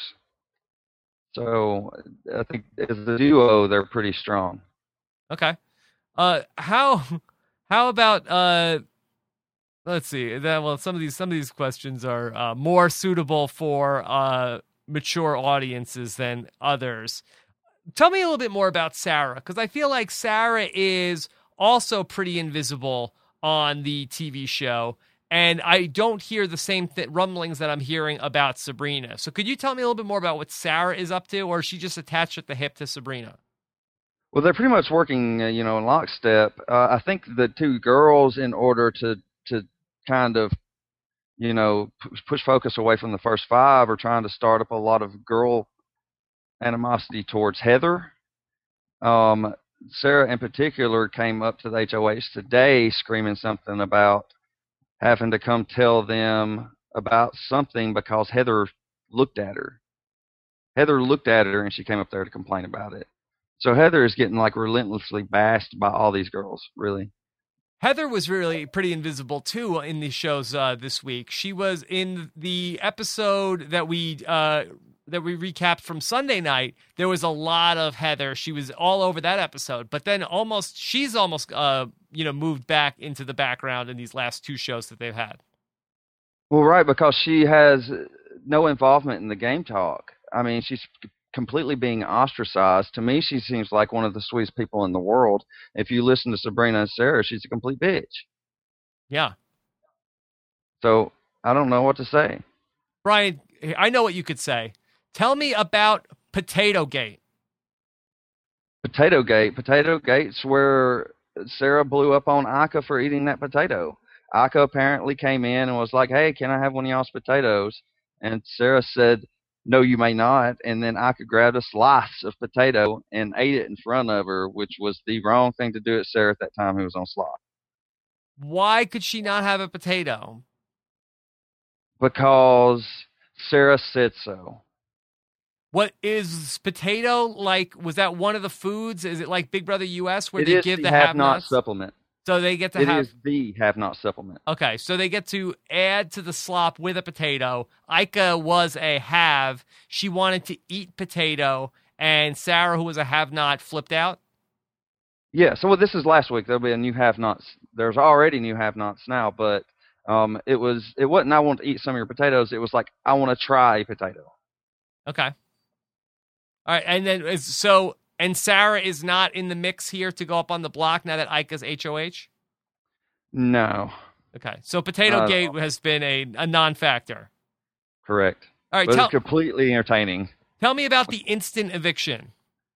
So I think as a duo, they're pretty strong. Okay. Uh, how how about uh, let's see. That well, some of these some of these questions are uh, more suitable for uh mature audiences than others. Tell me a little bit more about Sarah, because I feel like Sarah is also pretty invisible on the T V show, and I don't hear the same th- rumblings that I'm hearing about Sabrina. So could you tell me a little bit more about what Sarah is up to, or is she just attached at the hip to Sabrina? Well, they're pretty much working, uh, you know, in lockstep. Uh, I think the two girls, in order to to kind of, you know, p- push focus away from the first five, are trying to start up a lot of girl animosity towards Heather. Um, Sarah, in particular, came up to the H O H today screaming something about having to come tell them about something because Heather looked at her. Heather looked at her, and she came up there to complain about it. So Heather is getting, like, relentlessly bashed by all these girls, really. Heather was really pretty invisible, too, in these shows uh, this week. She was in the episode that we... Uh, that we recapped from Sunday night. There was a lot of Heather. She was all over that episode, but then almost, she's almost, uh, you know, moved back into the background in these last two shows that they've had. Well, right, because she has no involvement in the game talk. I mean, she's completely being ostracized. To me, she seems like one of the sweetest people in the world. If you listen to Sabrina and Sarah, she's a complete bitch. Yeah. So I don't know what to say. Brian, I know what you could say. Tell me about Potato Gate. Potato Gate. Potato Gate's where Sarah blew up on Ika for eating that potato. Ika apparently came in and was like, "Hey, can I have one of y'all's potatoes?" And Sarah said, "No, you may not." And then Ika grabbed a slice of potato and ate it in front of her, which was the wrong thing to do at Sarah at that time who was on slot. Why could she not have a potato? Because Sarah said so. What is potato like? Was that one of the foods? Is it like Big Brother U S where It they is give the the have-not have-nots? supplement. So they get to It have. is the have-not supplement. Okay, so they get to add to the slop with a potato. Ika was a have. She wanted to eat potato, and Sarah, who was a have-not, flipped out. Yeah, so well, this is last week. There'll be a new have-nots. There's already new have-nots now, but um, it was it wasn't I want to eat some of your potatoes. It was like I want to try a potato. Okay. All right, and then is- so and Sarah is not in the mix here to go up on the block now that Ika's H O H. No, Okay, so Potato Not at Gate all. has been a, a non-factor. correct. All right, But tell, it's completely entertaining. tell me about the instant eviction.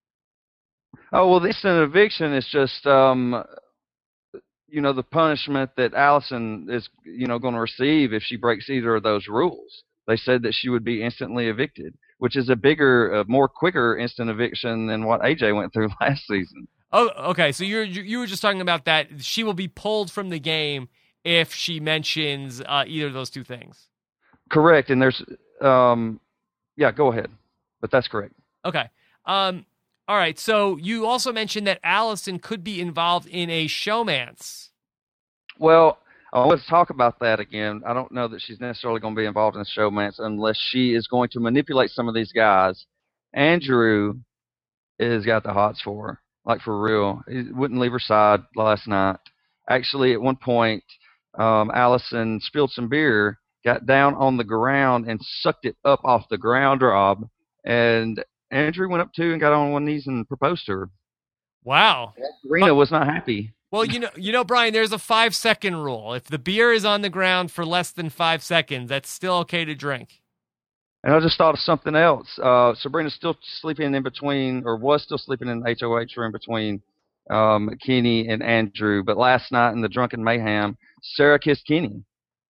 Oh well, this an eviction is just um, you know the punishment that Allison is you know going to receive if she breaks either of those rules. They said that she would be instantly evicted, which is a bigger, uh, more quicker instant eviction than what A J went through last season. Oh, okay. So you're you you were just talking about that she will be pulled from the game if she mentions uh, either of those two things. Correct, and there's um, yeah, go ahead, but that's correct. Okay. Um. All right. So you also mentioned that Allison could be involved in a showmance. Well, uh, let's talk about that again. I don't know that she's necessarily going to be involved in the showmance unless she is going to manipulate some of these guys. Andrew has got the hots for her, like for real. He wouldn't leave her side last night. Actually, at one point, um, Allison spilled some beer, got down on the ground, and sucked it up off the ground, Rob. And Andrew went up too and got on one knees and proposed to her. Wow. Serena was not happy. Well, you know, you know, Brian, there's a five second rule. If the beer is on the ground for less than five seconds, that's still okay to drink. And I just thought of something else. Uh, Sabrina's still sleeping in between, or was still sleeping in the H O H room between um, Kenny and Andrew. But last night in the Drunken Mayhem, Sarah kissed Kenny.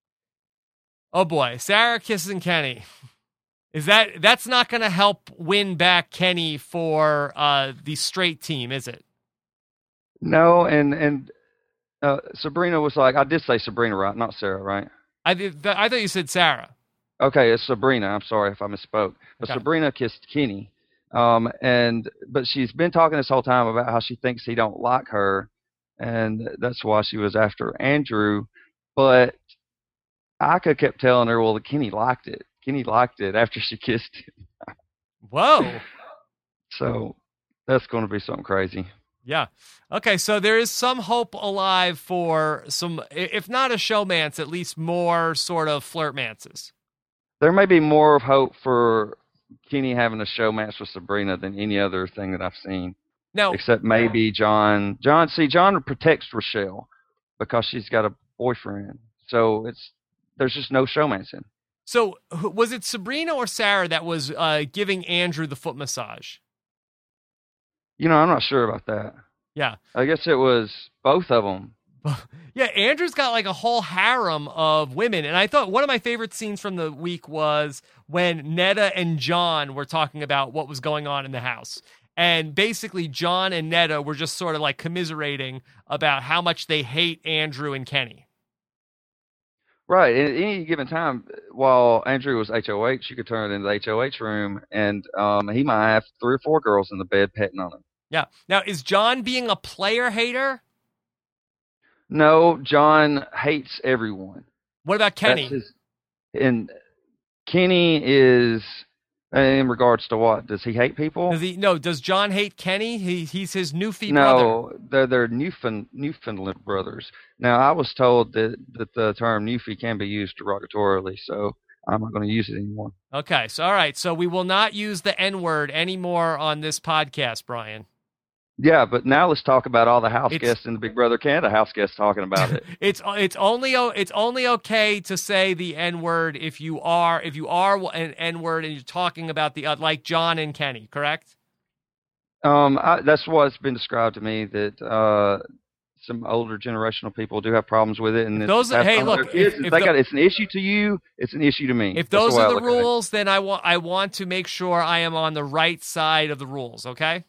Oh boy, Sarah kissing Kenny. Is that that's not going to help win back Kenny for uh, the straight team, is it? No, and and uh, Sabrina was like, I did say Sabrina, right? Not Sarah, right? I th- th- I thought you said Sarah. Okay, it's Sabrina. I'm sorry if I misspoke. But Okay. Sabrina kissed Kenny. Um, and but she's been talking this whole time about how she thinks he don't like her, and that's why she was after Andrew. But Ika kept telling her, well, Kenny liked it. Kenny liked it after she kissed him. Whoa. So that's going to be something crazy. Yeah. Okay, so there is some hope alive for some, i- if not a showmance, at least more sort of flirtmances. There may be more of hope for Kenny having a show match with Sabrina than any other thing that I've seen, Now, except maybe John. John, see, John protects Rochelle because she's got a boyfriend. So it's there's just no showmancing. so who- was it Sabrina or Sarah that was uh, giving Andrew the foot massage? You know, I'm not sure about that. Yeah. I guess it was both of them. Yeah, Andrew's got like a whole harem of women. And I thought one of my favorite scenes from the week was when Netta and John were talking about what was going on in the house. And basically, John and Netta were just sort of like commiserating about how much they hate Andrew and Kenny. Right. At any given time, while Andrew was H O H, you could turn it into the H O H room, and um, he might have three or four girls in the bed petting on him. Yeah. Now, is John being a player hater? No, John hates everyone. What about Kenny? That's his, and Kenny is, in regards to what? Does he hate people? Does he no? Does John hate Kenny? He he's his Newfie brother. No, they're they're Newfound, Newfoundland brothers. Now, I was told that, that the term Newfie can be used derogatorily, so I'm not going to use it anymore. Okay, so all right, so we will not use the N word anymore on this podcast, Brian. Yeah, but now let's talk about all the house It's guests and the Big Brother Canada house guests talking about it. it's it's only o- it's only okay to say the N word if you are if you are an N word and you're talking about the uh, like John and Kenny, correct? Um, I, that's what's been described to me that uh, some older generational people do have problems with it, and If it's those passed hey on to their look kids. if, If if they the, got it's an issue to you, it's an issue to me. if That's those way I are the look at it. rules, then I want I want to make sure I am on the right side of the rules. Okay.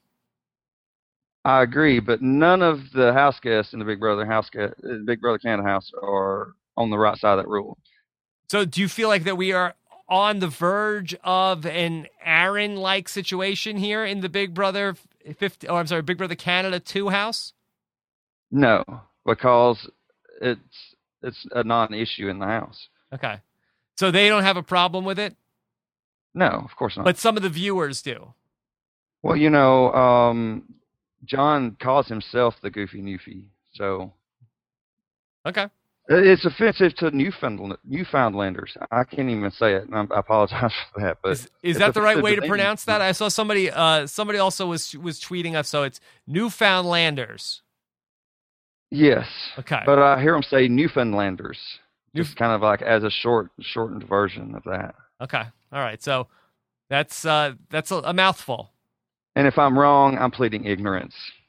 I agree, but none of the house guests in the Big Brother house guest, uh, Big Brother Canada house are on the right side of that rule. So do you feel like that we are on the verge of an Aaron-like situation here in the Big Brother fifty? Oh, I'm sorry, Big Brother Canada two house? No, because it's it's a non-issue in the house. Okay. So they don't have a problem with it, No, of course not. but some of the viewers do. Well, you know, um, John calls himself the Goofy Newfie, so Okay. it's offensive to Newfoundland, Newfoundlanders. I can't even say it, and I apologize for that. But Is, is it's that the right offensive way to them. pronounce that? I saw somebody uh somebody also was was tweeting us, so it's Newfoundlanders. Yes. Okay. But I hear them say Newfoundlanders, Newf- just kind of like as a short, shortened version of that. Okay. All right. So that's uh that's a, a mouthful. And if I'm wrong, I'm pleading ignorance.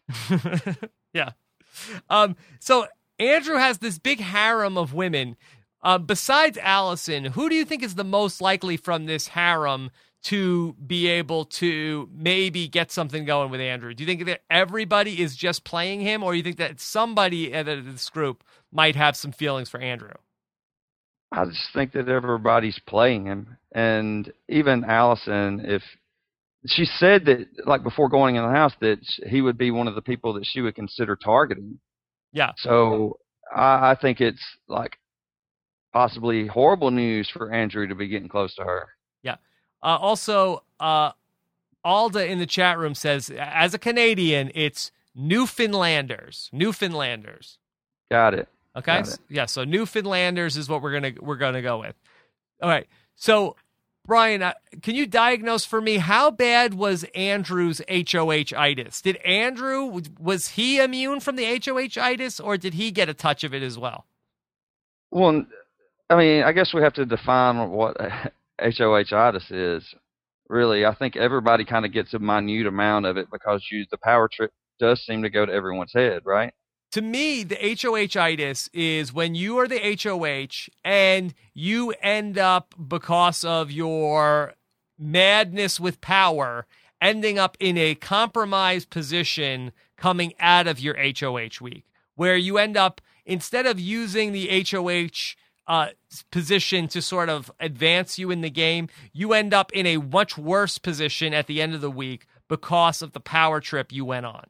Yeah. Um so Andrew has this big harem of women. Uh, besides Allison, who do you think is the most likely from this harem to be able to maybe get something going with Andrew? Do you think that everybody is just playing him, or do you think that somebody in this group might have some feelings for Andrew? I just think that everybody's playing him. And even Allison, if she said that, like before going in the house, that he would be one of the people that she would consider targeting. Yeah. So I, I think it's like possibly horrible news for Andrew to be getting close to her. Yeah. Uh, also, uh, Alda in the chat room says, as a Canadian, it's Newfoundlanders. Newfoundlanders. Got it. Okay. Got it. Yeah. So Newfoundlanders is what we're gonna we're gonna go with. All right. So Brian, uh, can you diagnose for me how bad was Andrew's H O H itis? Did Andrew was he immune from the H O H itis, or did he get a touch of it as well? Well, I mean, I guess we have to define what H O H itis is. Really, I think everybody kind of gets a minute amount of it because you, the power trip does seem to go to everyone's head, right? To me, the H O H itis is when you are the H O H and you end up, because of your madness with power, ending up in a compromised position coming out of your H O H week, where you end up, instead of using the H O H uh, position to sort of advance you in the game, you end up in a much worse position at the end of the week because of the power trip you went on.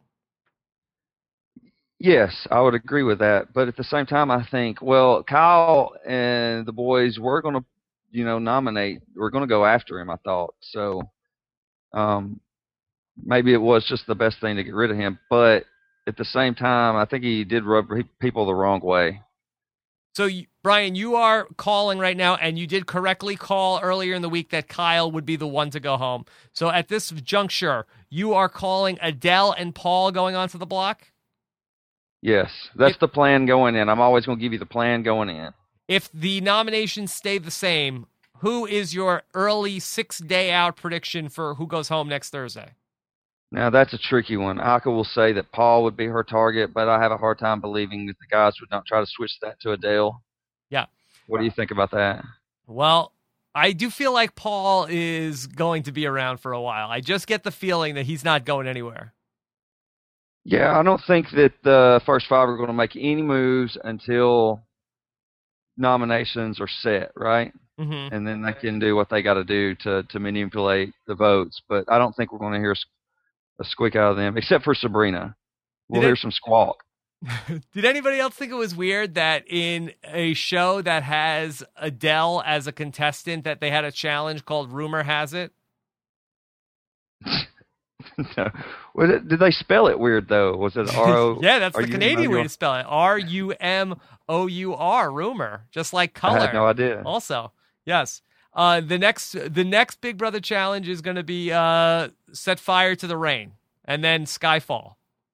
Yes, I would agree with that. But at the same time, I think, well, Kyle and the boys were going to, you know, nominate. We're going to go after him, I thought. So um, maybe it was just the best thing to get rid of him. But at the same time, I think he did rub people the wrong way. So, Brian, you are calling right now, and you did correctly call earlier in the week that Kyle would be the one to go home. So at this juncture, you are calling Adele and Paul going onto the block? Yes, that's if, the plan going in. I'm always going to give you the plan going in. If the nominations stay the same, who is your early six-day out prediction for who goes home next Thursday? Now, that's a tricky one. Aka will say that Paul would be her target, but I have a hard time believing that the guys would not try to switch that to Adele. Yeah. What do you think about that? Well, I do feel like Paul is going to be around for a while. I just get the feeling that he's not going anywhere. Yeah, I don't think that the first five are going to make any moves until nominations are set, right? Mm-hmm. And then they can do what they got to do to to manipulate the votes. But I don't think we're going to hear a squeak out of them, except for Sabrina. We'll Did hear it, some squawk. Did anybody else think it was weird that in a show that has Adele as a contestant that they had a challenge called Rumor Has It? No. Well, did they spell it weird, though? Was it R O? Yeah, that's the Canadian way to spell it. R U M O U R, rumor, just like color. I had no idea. Also, yes. Uh, the next the next Big Brother challenge is going to be uh, set fire to the rain and then Skyfall.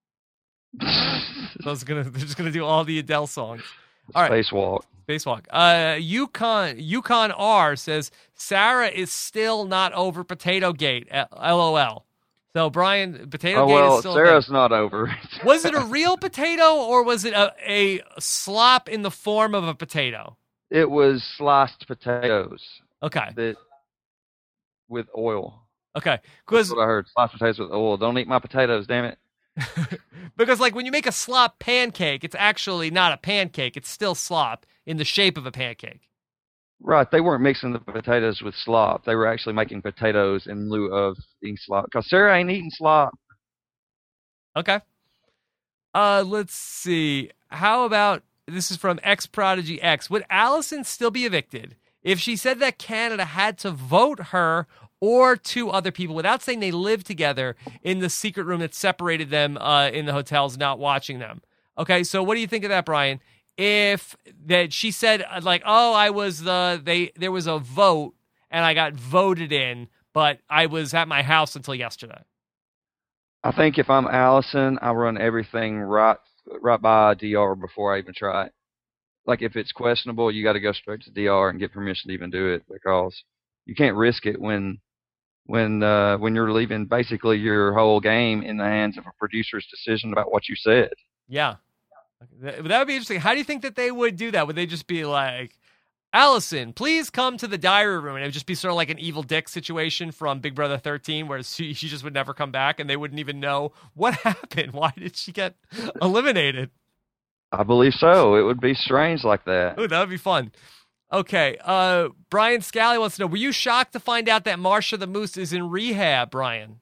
So I was gonna, they're just gonna do all the Adele songs. All right, Spacewalk. spacewalk. Uh, Yukon Yukon R says Sarah is still not over Potato Gate. LOL. So Brian, Potato Oh Gate well, is still. Sarah's not over it. Was it a real potato or was it a, a slop in the form of a potato? It was sliced potatoes Okay. that with oil. Okay. That's Because what I heard. Sliced potatoes with oil. Don't eat my potatoes, damn it. because like when you make a slop pancake, it's actually not a pancake. It's still slop in the shape of a pancake. Right. They weren't mixing the potatoes with slop. They were actually making potatoes in lieu of eating slop. Because Sarah ain't eating slop. Okay. Uh, let's see. How about this is from X Prodigy X. Would Allison still be evicted if she said that Canada had to vote her or two other people without saying they lived together in the secret room that separated them uh, in the hotels, not watching them? Okay, so what do you think of that, Brian? If that she said like, oh, I was the they there was a vote and I got voted in, but I was at my house until yesterday. I think if I'm Allison, I run everything right right by D R before I even try it. Like if it's questionable, you got to go straight to D R and get permission to even do it because you can't risk it when when uh, when you're leaving basically your whole game in the hands of a producer's decision about what you said. Yeah. That would be interesting. How do you think that they would do that? Would they just be like, Allison, please come to the diary room? And it would just be sort of like an evil dick situation from Big Brother thirteen where she, she just would never come back and they wouldn't even know what happened. Why did she get eliminated? I believe so. It would be strange like that. Ooh, that would be fun. Okay. Uh, Brian Scally wants to know, were you shocked to find out that Marsha the Moose is in rehab, Brian?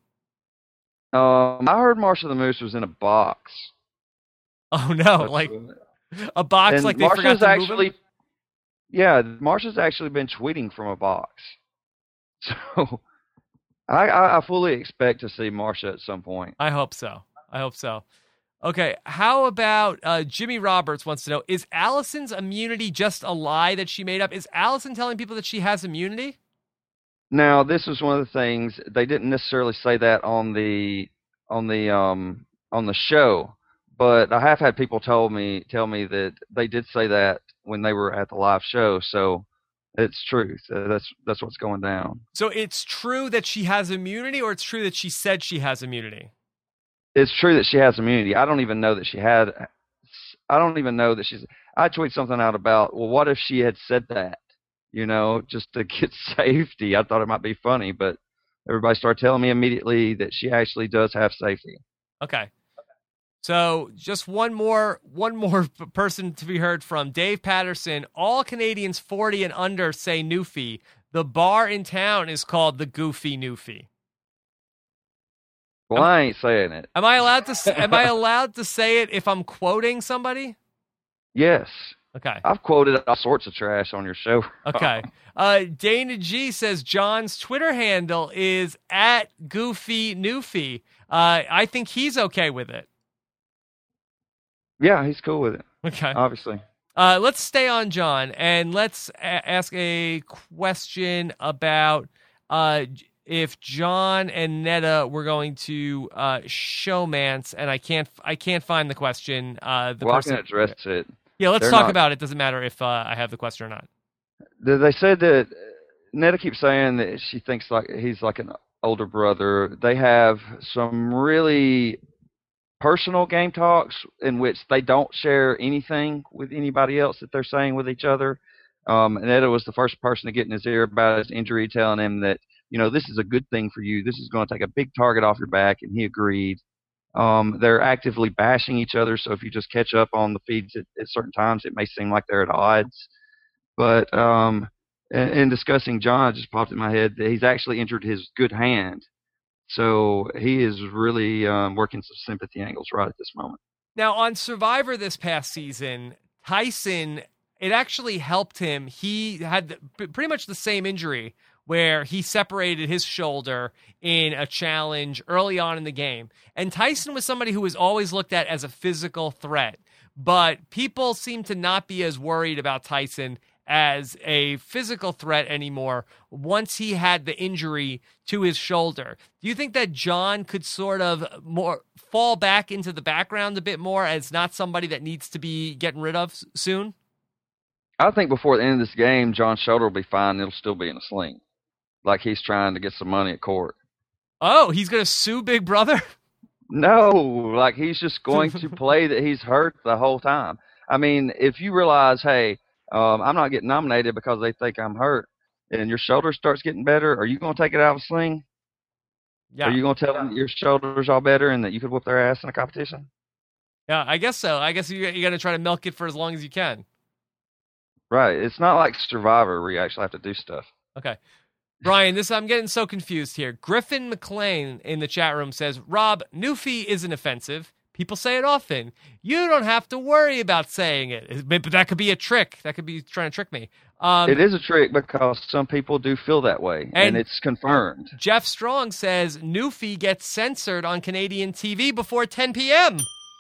Um, I heard Marsha the Moose was in a box. Oh, no. That's like what- a box and like they Marsha's forgot to move actually, him? yeah, Marsha's actually been tweeting from a box. So I, I, I fully expect to see Marsha at some point. I hope so. I hope so. Okay, how about uh, Jimmy Roberts wants to know, is Allison's immunity just a lie that she made up? Is Allison telling people that she has immunity? Now, this was one of the things they didn't necessarily say that on the on the um on the show, but I have had people tell me tell me that they did say that when they were at the live show. So it's true. So that's that's what's going down. So it's true that she has immunity, or it's true that she said she has immunity? It's true that she has immunity. I don't even know that she had. I don't even know that she's. I tweeted something out about, well, what if she had said that, you know, just to get safety? I thought it might be funny, but everybody started telling me immediately that she actually does have safety. Okay. So just one more, one more person to be heard from. Dave Patterson. All Canadians forty and under say Newfie. The bar in town is called the Goofy Newfie. Well, I ain't saying it. Am I allowed to? Am I allowed to say it if I'm quoting somebody? Yes. Okay. I've quoted all sorts of trash on your show. Okay. Uh, Dana G says John's Twitter handle is at Goofy Newfie. Uh, I think he's okay with it. Yeah, he's cool with it. Okay. Obviously. Uh, let's stay on John and let's a- ask a question about uh, if John and Netta were going to uh, showmance, and I can't, I can't find the question. Uh, the well, person, I can address it. Yeah, let's They're talk not... about it. Doesn't matter if uh, I have the question or not. They said that Netta keeps saying that she thinks like he's like an older brother. They have some really personal game talks in which they don't share anything with anybody else that they're saying with each other. Um, and Netta was the first person to get in his ear about his injury, telling him that, you know, this is a good thing for you. This is going to take a big target off your back, and he agreed. Um, they're actively bashing each other, so if you just catch up on the feeds at, at certain times, it may seem like they're at odds. But um, in, in discussing John, it just popped in my head that he's actually injured his good hand. So he is really um, working some sympathy angles right at this moment. Now, on Survivor this past season, Tyson, it actually helped him. He had the, pretty much the same injury where he separated his shoulder in a challenge early on in the game. And Tyson was somebody who was always looked at as a physical threat. But people seem to not be as worried about Tyson as a physical threat anymore once he had the injury to his shoulder. Do you think that John could sort of more fall back into the background a bit more as not somebody that needs to be getting rid of soon? I think before the end of this game, John's shoulder will be fine. It'll still be in a sling, like he's trying to get some money at court. Oh, he's going to sue Big Brother? No, like he's just going to play that he's hurt the whole time. I mean, if you realize, hey, um, I'm not getting nominated because they think I'm hurt, and your shoulder starts getting better, are you going to take it out of a sling? Yeah. Are you going to tell them your shoulder's all better and that you could whoop their ass in a competition? Yeah, I guess so. I guess you you got to try to milk it for as long as you can. Right. It's not like Survivor where you actually have to do stuff. Okay. Brian, this I'm getting so confused here. Griffin McLean in the chat room says, Rob, Newfie isn't offensive. People say it often. You don't have to worry about saying it. But that could be a trick. That could be trying to trick me. Um, it is a trick because some people do feel that way, and, and it's confirmed. Jeff Strong says Newfie gets censored on Canadian T V before ten p.m.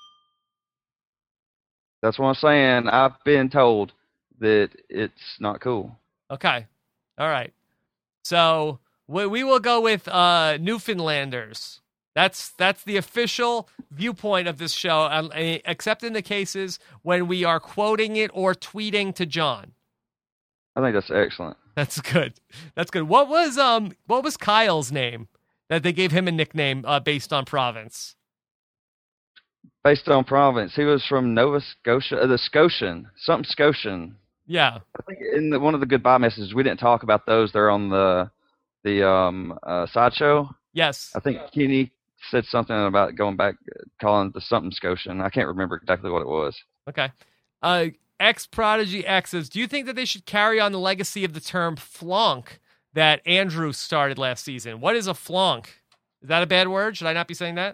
That's what I'm saying. I've been told that it's not cool. Okay. All right. So we, we will go with uh, Newfoundlanders. That's that's the official viewpoint of this show, um, except in the cases when we are quoting it or tweeting to John. I think that's excellent. That's good. That's good. What was um what was Kyle's name that they gave him a nickname uh, based on province? Based on province, he was from Nova Scotia, uh, the Scotian, something Scotian. Yeah. I think in the, one of the goodbye messages, we didn't talk about those. They're on the the um uh, sideshow. Yes. I think Kenny said something about going back, calling it the something Scotian. I can't remember exactly what it was. Okay. Uh, X Prodigy X says, do you think that they should carry on the legacy of the term flonk that Andrew started last season? What is a flonk? Is that a bad word? Should I not be saying that?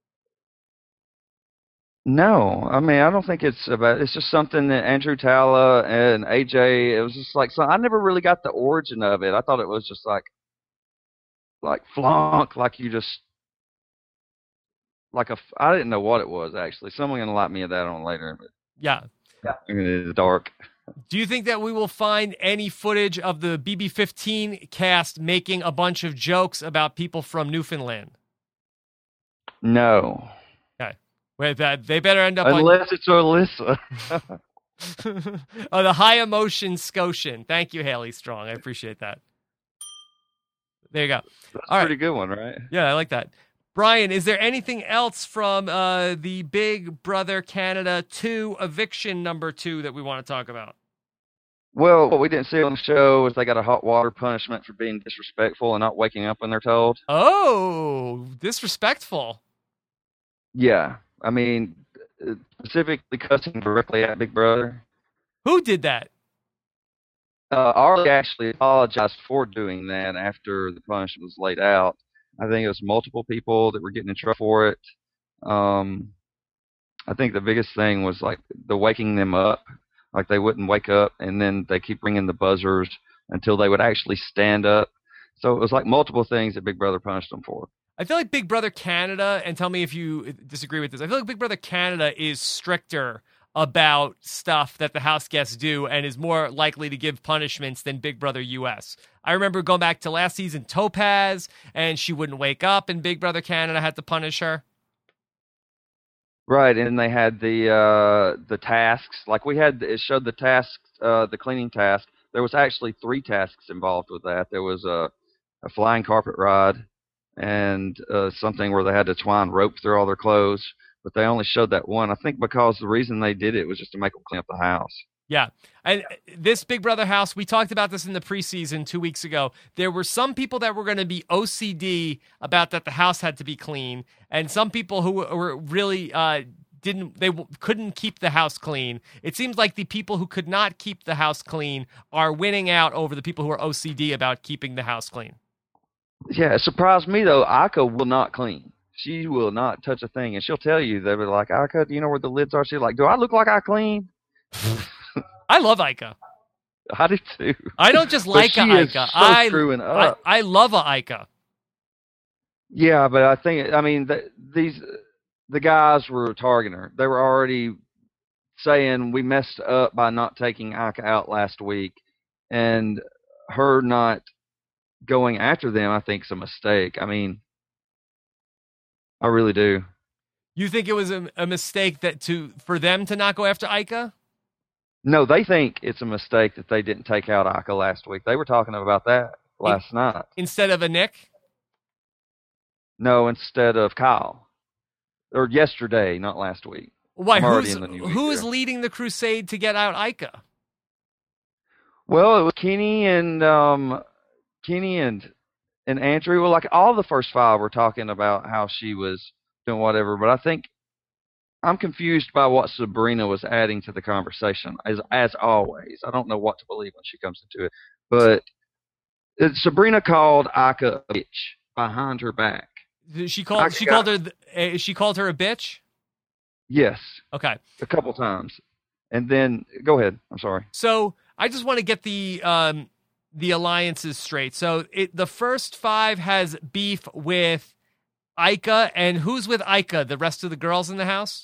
No, I mean, I don't think it's about, it's just something that Andrew Talla and A J, it was just like, so I never really got the origin of it. I thought it was just like, like flonk, like you just, like a, I didn't know what it was actually. Someone gonna light me of that on later. But yeah. Yeah. In the dark. Do you think that we will find any footage of the B B fifteen cast making a bunch of jokes about people from Newfoundland? No. Okay. Wait, that they better end up unless on... it's Alyssa. Oh, the high emotion Scotian. Thank you, Haley Strong. I appreciate that. There you go. That's All a right. pretty good one, right? Yeah, I like that. Brian, is there anything else from uh, the Big Brother Canada two eviction number two that we want to talk about? Well, what we didn't see on the show is they got a hot water punishment for being disrespectful and not waking up when they're told. Oh, disrespectful. Yeah. I mean, specifically cussing directly at Big Brother. Who did that? Uh, Arlie actually apologized for doing that after the punishment was laid out. I think it was multiple people that were getting in trouble for it. Um, I think the biggest thing was like the waking them up. Like they wouldn't wake up, and then they keep ringing the buzzers until they would actually stand up. So it was like multiple things that Big Brother punished them for. I feel like Big Brother Canada, and tell me if you disagree with this, I feel like Big Brother Canada is stricter about stuff that the house guests do and is more likely to give punishments than Big Brother U S. I remember going back to last season, Topaz, and she wouldn't wake up, and Big Brother Canada had to punish her. Right, and they had the uh, the tasks. Like we had, it showed the tasks, uh, the cleaning task. There was actually three tasks involved with that. There was a, a flying carpet ride and uh, something where they had to twine rope through all their clothes. But they only showed that one. I think because the reason they did it was just to make them clean up the house. Yeah. And this Big Brother house, we talked about this in the preseason two weeks ago. There were some people that were going to be O C D about that the house had to be clean, and some people who were really uh, didn't, they couldn't keep the house clean. It seems like the people who could not keep the house clean are winning out over the people who are O C D about keeping the house clean. Yeah, it surprised me, though. Ika will not clean. She will not touch a thing, and she'll tell you, they were like, Ika, do you know where the lids are? She's like, do I look like I clean? I love Ika. I do too. I don't just like a Ika. So I, I I love a Ika. Yeah, but I think, I mean, the, these the guys were targeting her. They were already saying we messed up by not taking Ika out last week, and her not going after them, I think, is a mistake. I mean, I really do. You think it was a, a mistake that to for them to not go after Ika? No, they think it's a mistake that they didn't take out Ika last week. They were talking about that last In, night. Instead of a Nick? No, instead of Kyle. Or yesterday, not last week. Why? I'm already Who's, in the new week who is here. leading the crusade to get out Ika? Well, it was Kenny and um, Kenny and and Andrew. Well, like all the first five were talking about how she was doing whatever, but I think I'm confused by what Sabrina was adding to the conversation, as as always. I don't know what to believe when she comes into it. But it, Sabrina called Ika a bitch behind her back. She called. Ika She got, called her. Uh, she called her a bitch. Yes. Okay. A couple times, and then go ahead. I'm sorry. So I just want to get the um, the alliances straight. So it, the first five has beef with Ika, and who's with Ika? The rest of the girls in the house.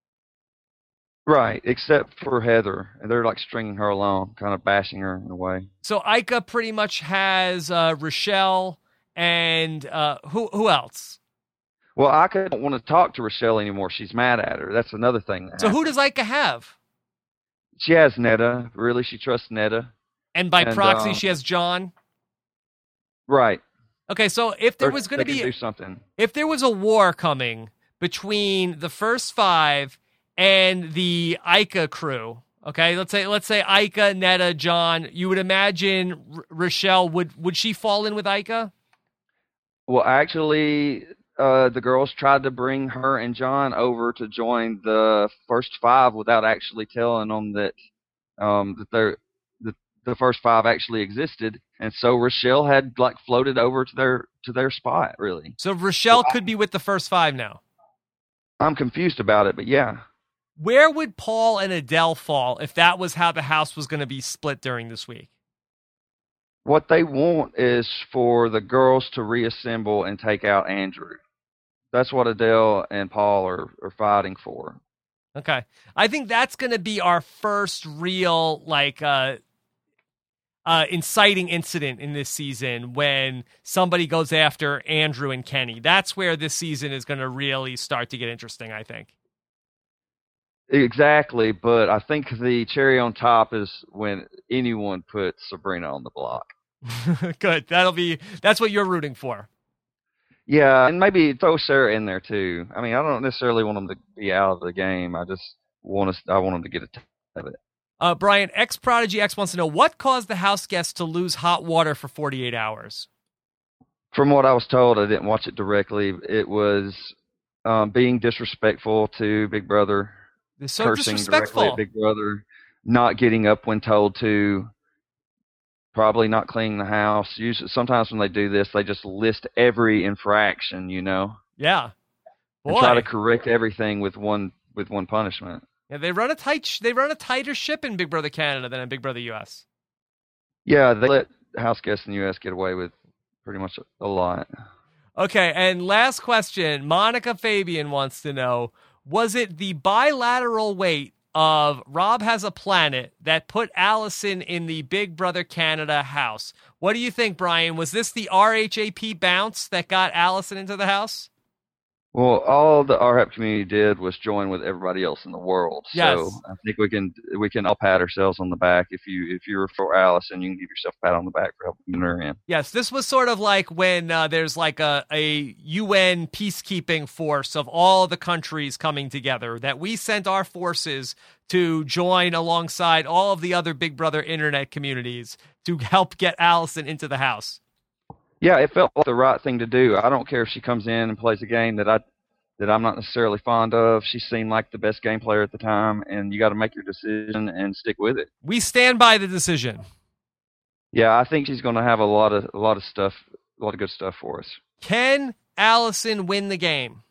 Right, except for Heather, and they're like stringing her along, kind of bashing her in a way. So Ika pretty much has uh, Rochelle and uh, who who else? Well, Ika don't want to talk to Rochelle anymore. She's mad at her. That's another thing. That So happened. who does Ika have? She has Netta. Really, she trusts Netta. And by and, proxy, um, she has John. Right. Okay, so if there Or was going to they can be do something. if there was a war coming between the first five and the Ika crew, okay, let's say let's say Ika, Netta, John, you would imagine R- Rochelle would would she fall in with Ika? Well, actually, uh, the girls tried to bring her and John over to join the first five without actually telling them that um, that they're that the first five actually existed, and so Rochelle had like floated over to their to their spot. Really, So Rochelle So I- could be with the first five now. I'm confused about it, but yeah. Where would Paul and Adele fall if that was how the house was going to be split during this week? What they want is for the girls to reassemble and take out Andrew. That's what Adele and Paul are, are fighting for. Okay. I think that's going to be our first real, like, uh, uh, inciting incident in this season when somebody goes after Andrew and Kenny. That's where this season is going to really start to get interesting, I think. Exactly, but I think the cherry on top is when anyone puts Sabrina on the block. Good. That'll be, that's what you're rooting for. Yeah, and maybe throw Sarah in there too. I mean, I don't necessarily want them to be out of the game. I just want to, I want them to get a taste of it. Uh, Brian, X Prodigy X wants to know what caused the house guests to lose hot water for forty-eight hours? From what I was told, I didn't watch it directly. It was um, being disrespectful to Big Brother. They're so Cursing disrespectful. directly at Big Brother, not getting up when told to, probably not cleaning the house. Usually, sometimes when they do this, they just list every infraction, you know, Yeah. Boy. and try to correct everything with one with one punishment. Yeah, they run a tight. Sh- they run a tighter ship in Big Brother Canada than in Big Brother U S. Yeah, they let house guests in the U S get away with pretty much a lot. Okay, and last question. Monica Fabian wants to know: was it the bilateral weight of Rob Has a Planet that put Allison in the Big Brother Canada house? What do you think, Brian? Was this the R H A P bounce that got Allison into the house? Well, all the R H A P community did was join with everybody else in the world. Yes. So I think we can we can all pat ourselves on the back. If you if you're for Allison, you can give yourself a pat on the back for helping her in. Yes, this was sort of like when uh, there's like a, a U N peacekeeping force of all the countries coming together, that we sent our forces to join alongside all of the other Big Brother internet communities to help get Allison into the house. Yeah, it felt like the right thing to do. I don't care if she comes in and plays a game that I that I'm not necessarily fond of. She seemed like the best game player at the time, and you got to make your decision and stick with it. We stand by the decision. Yeah, I think she's going to have a lot of a lot of stuff, a lot of good stuff for us. Can Allison win the game?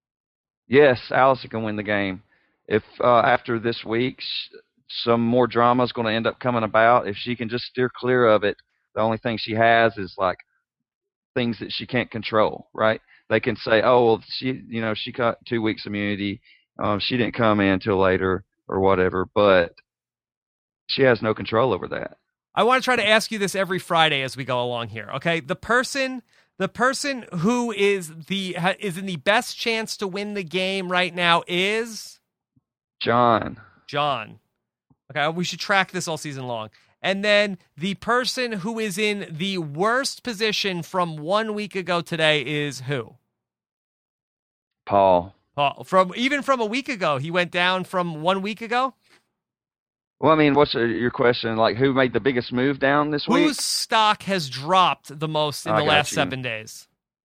Yes, Allison can win the game. If uh, after this week sh- some more drama is going to end up coming about, if she can just steer clear of it, the only thing she has is like things that she can't control, right? They can say, oh, well, she, you know, she got two weeks immunity. Um, she didn't come in until later. or whatever, but she has no control over that. I want to try to ask you this every Friday as we go along here. Okay, the person, the person who is the is in the best chance to win the game right now is John. John. Okay, we should track this all season long. And then the person who is in the worst position from one week ago today is who? Paul. Paul. From even from a week ago, he went down from one week ago. Well, I mean, what's your question? Like, who made the biggest move down this week? Whose stock has dropped the most in I the got last you. seven days?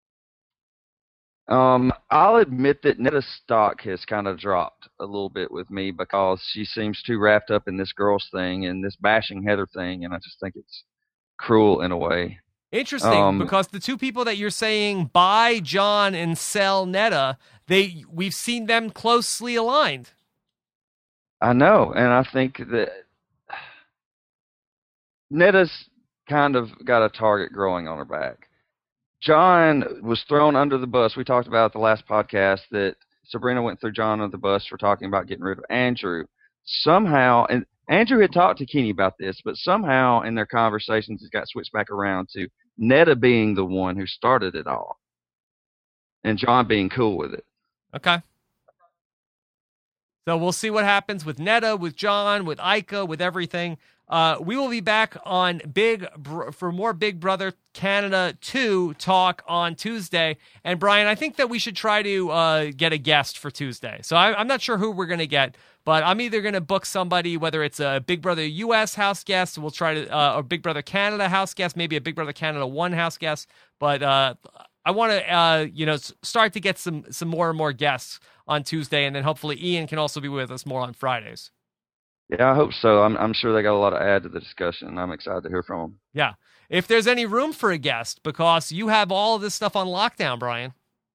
Um, I'll admit that Netta's stock has kind of dropped a little bit with me because she seems too wrapped up in this girls thing and this bashing Heather thing, and I just think it's cruel in a way. Interesting, Um, because the two people that you're saying buy John and sell Netta, they we've seen them closely aligned. I know, and I think that Netta's kind of got a target growing on her back. John was thrown under the bus. We talked about at the last podcast that Sabrina went through John under the bus for talking about getting rid of Andrew. Somehow, and Andrew had talked to Kenny about this, but somehow in their conversations it got switched back around to Netta being the one who started it all, and John being cool with it. Okay. So we'll see what happens with Netta, with John, with Ika, with everything. Uh, we will be back on Big Br- for more Big Brother Canada two talk on Tuesday. And Brian, I think that we should try to uh, get a guest for Tuesday. So I, I'm not sure who we're going to get, but I'm either going to book somebody, whether it's a Big Brother U S house guest, we'll try to, uh, or Big Brother Canada house guest, maybe a Big Brother Canada one house guest. But uh, I want to, uh, you know, start to get some some more and more guests on Tuesday, and then hopefully Ian can also be with us more on Fridays. Yeah, I hope so. I'm I'm sure they got a lot to add to the discussion. I'm excited to hear from them. Yeah. If there's any room for a guest, because you have all of this stuff on lockdown, Brian.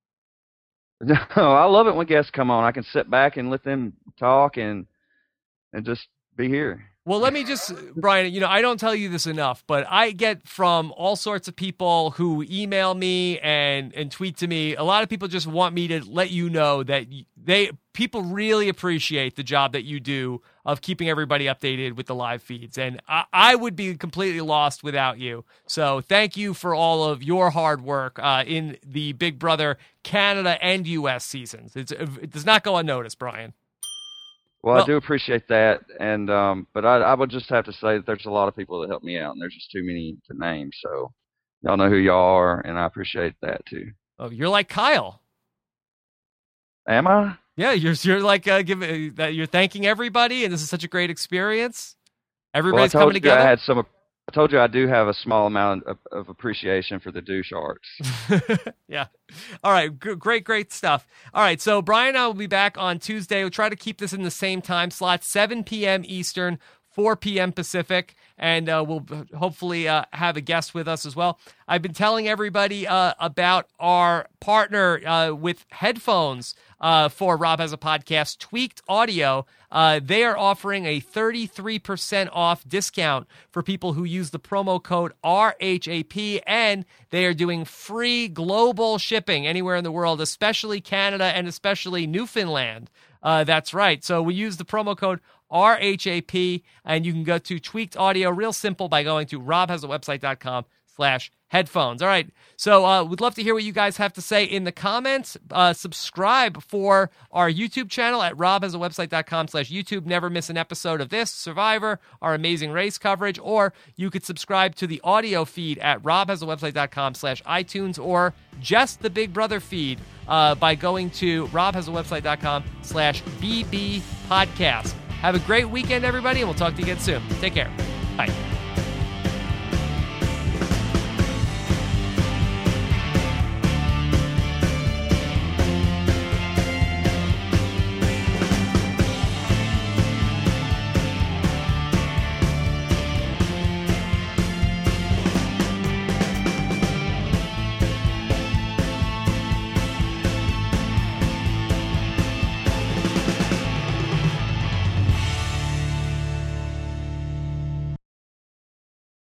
No, I love it when guests come on. I can sit back and let them talk and and just be here. Well, let me just, Brian, you know, I don't tell you this enough, but I get from all sorts of people who email me and, and tweet to me. A lot of people just want me to let you know that they people really appreciate the job that you do of keeping everybody updated with the live feeds. And I, I would be completely lost without you. So thank you for all of your hard work uh, in the Big Brother Canada and U S seasons. It's, it does not go unnoticed, Brian. Well, Well- I do appreciate that, and um, but I, I would just have to say that there's a lot of people that help me out, and there's just too many to name. So y'all know who y'all are, and I appreciate that too. Oh, you're like Kyle. Am I? Yeah, you're you're like uh, giving that you're thanking everybody, and this is such a great experience. Everybody's well, I told coming you together. I had some. I told you I do have a small amount of, of appreciation for the douche arts. Yeah. All right. G- great, great stuff. All right. So Brian and I will be back on Tuesday. We'll try to keep this in the same time slot, seven p.m. Eastern, four p.m. Pacific, and uh, we'll hopefully uh, have a guest with us as well. I've been telling everybody uh, about our partner uh, with headphones uh, for Rob Has a Podcast, Tweaked Audio. Uh, they are offering a thirty-three percent off discount for people who use the promo code R H A P, and they are doing free global shipping anywhere in the world, especially Canada and especially Newfoundland. Uh, that's right. So we use the promo code R H A P, and you can go to Tweaked Audio, real simple, by going to robhasawebsite.com slash headphones. All right. So uh, we'd love to hear what you guys have to say in the comments. Uh, subscribe for our YouTube channel at robhasawebsite.com slash YouTube. Never miss an episode of this, Survivor, our amazing race coverage, or you could subscribe to the audio feed at robhasawebsite.com slash iTunes, or just the Big Brother feed uh, by going to robhasawebsite.com slash BB podcast. Have a great weekend, everybody, and we'll talk to you again soon. Take care. Bye.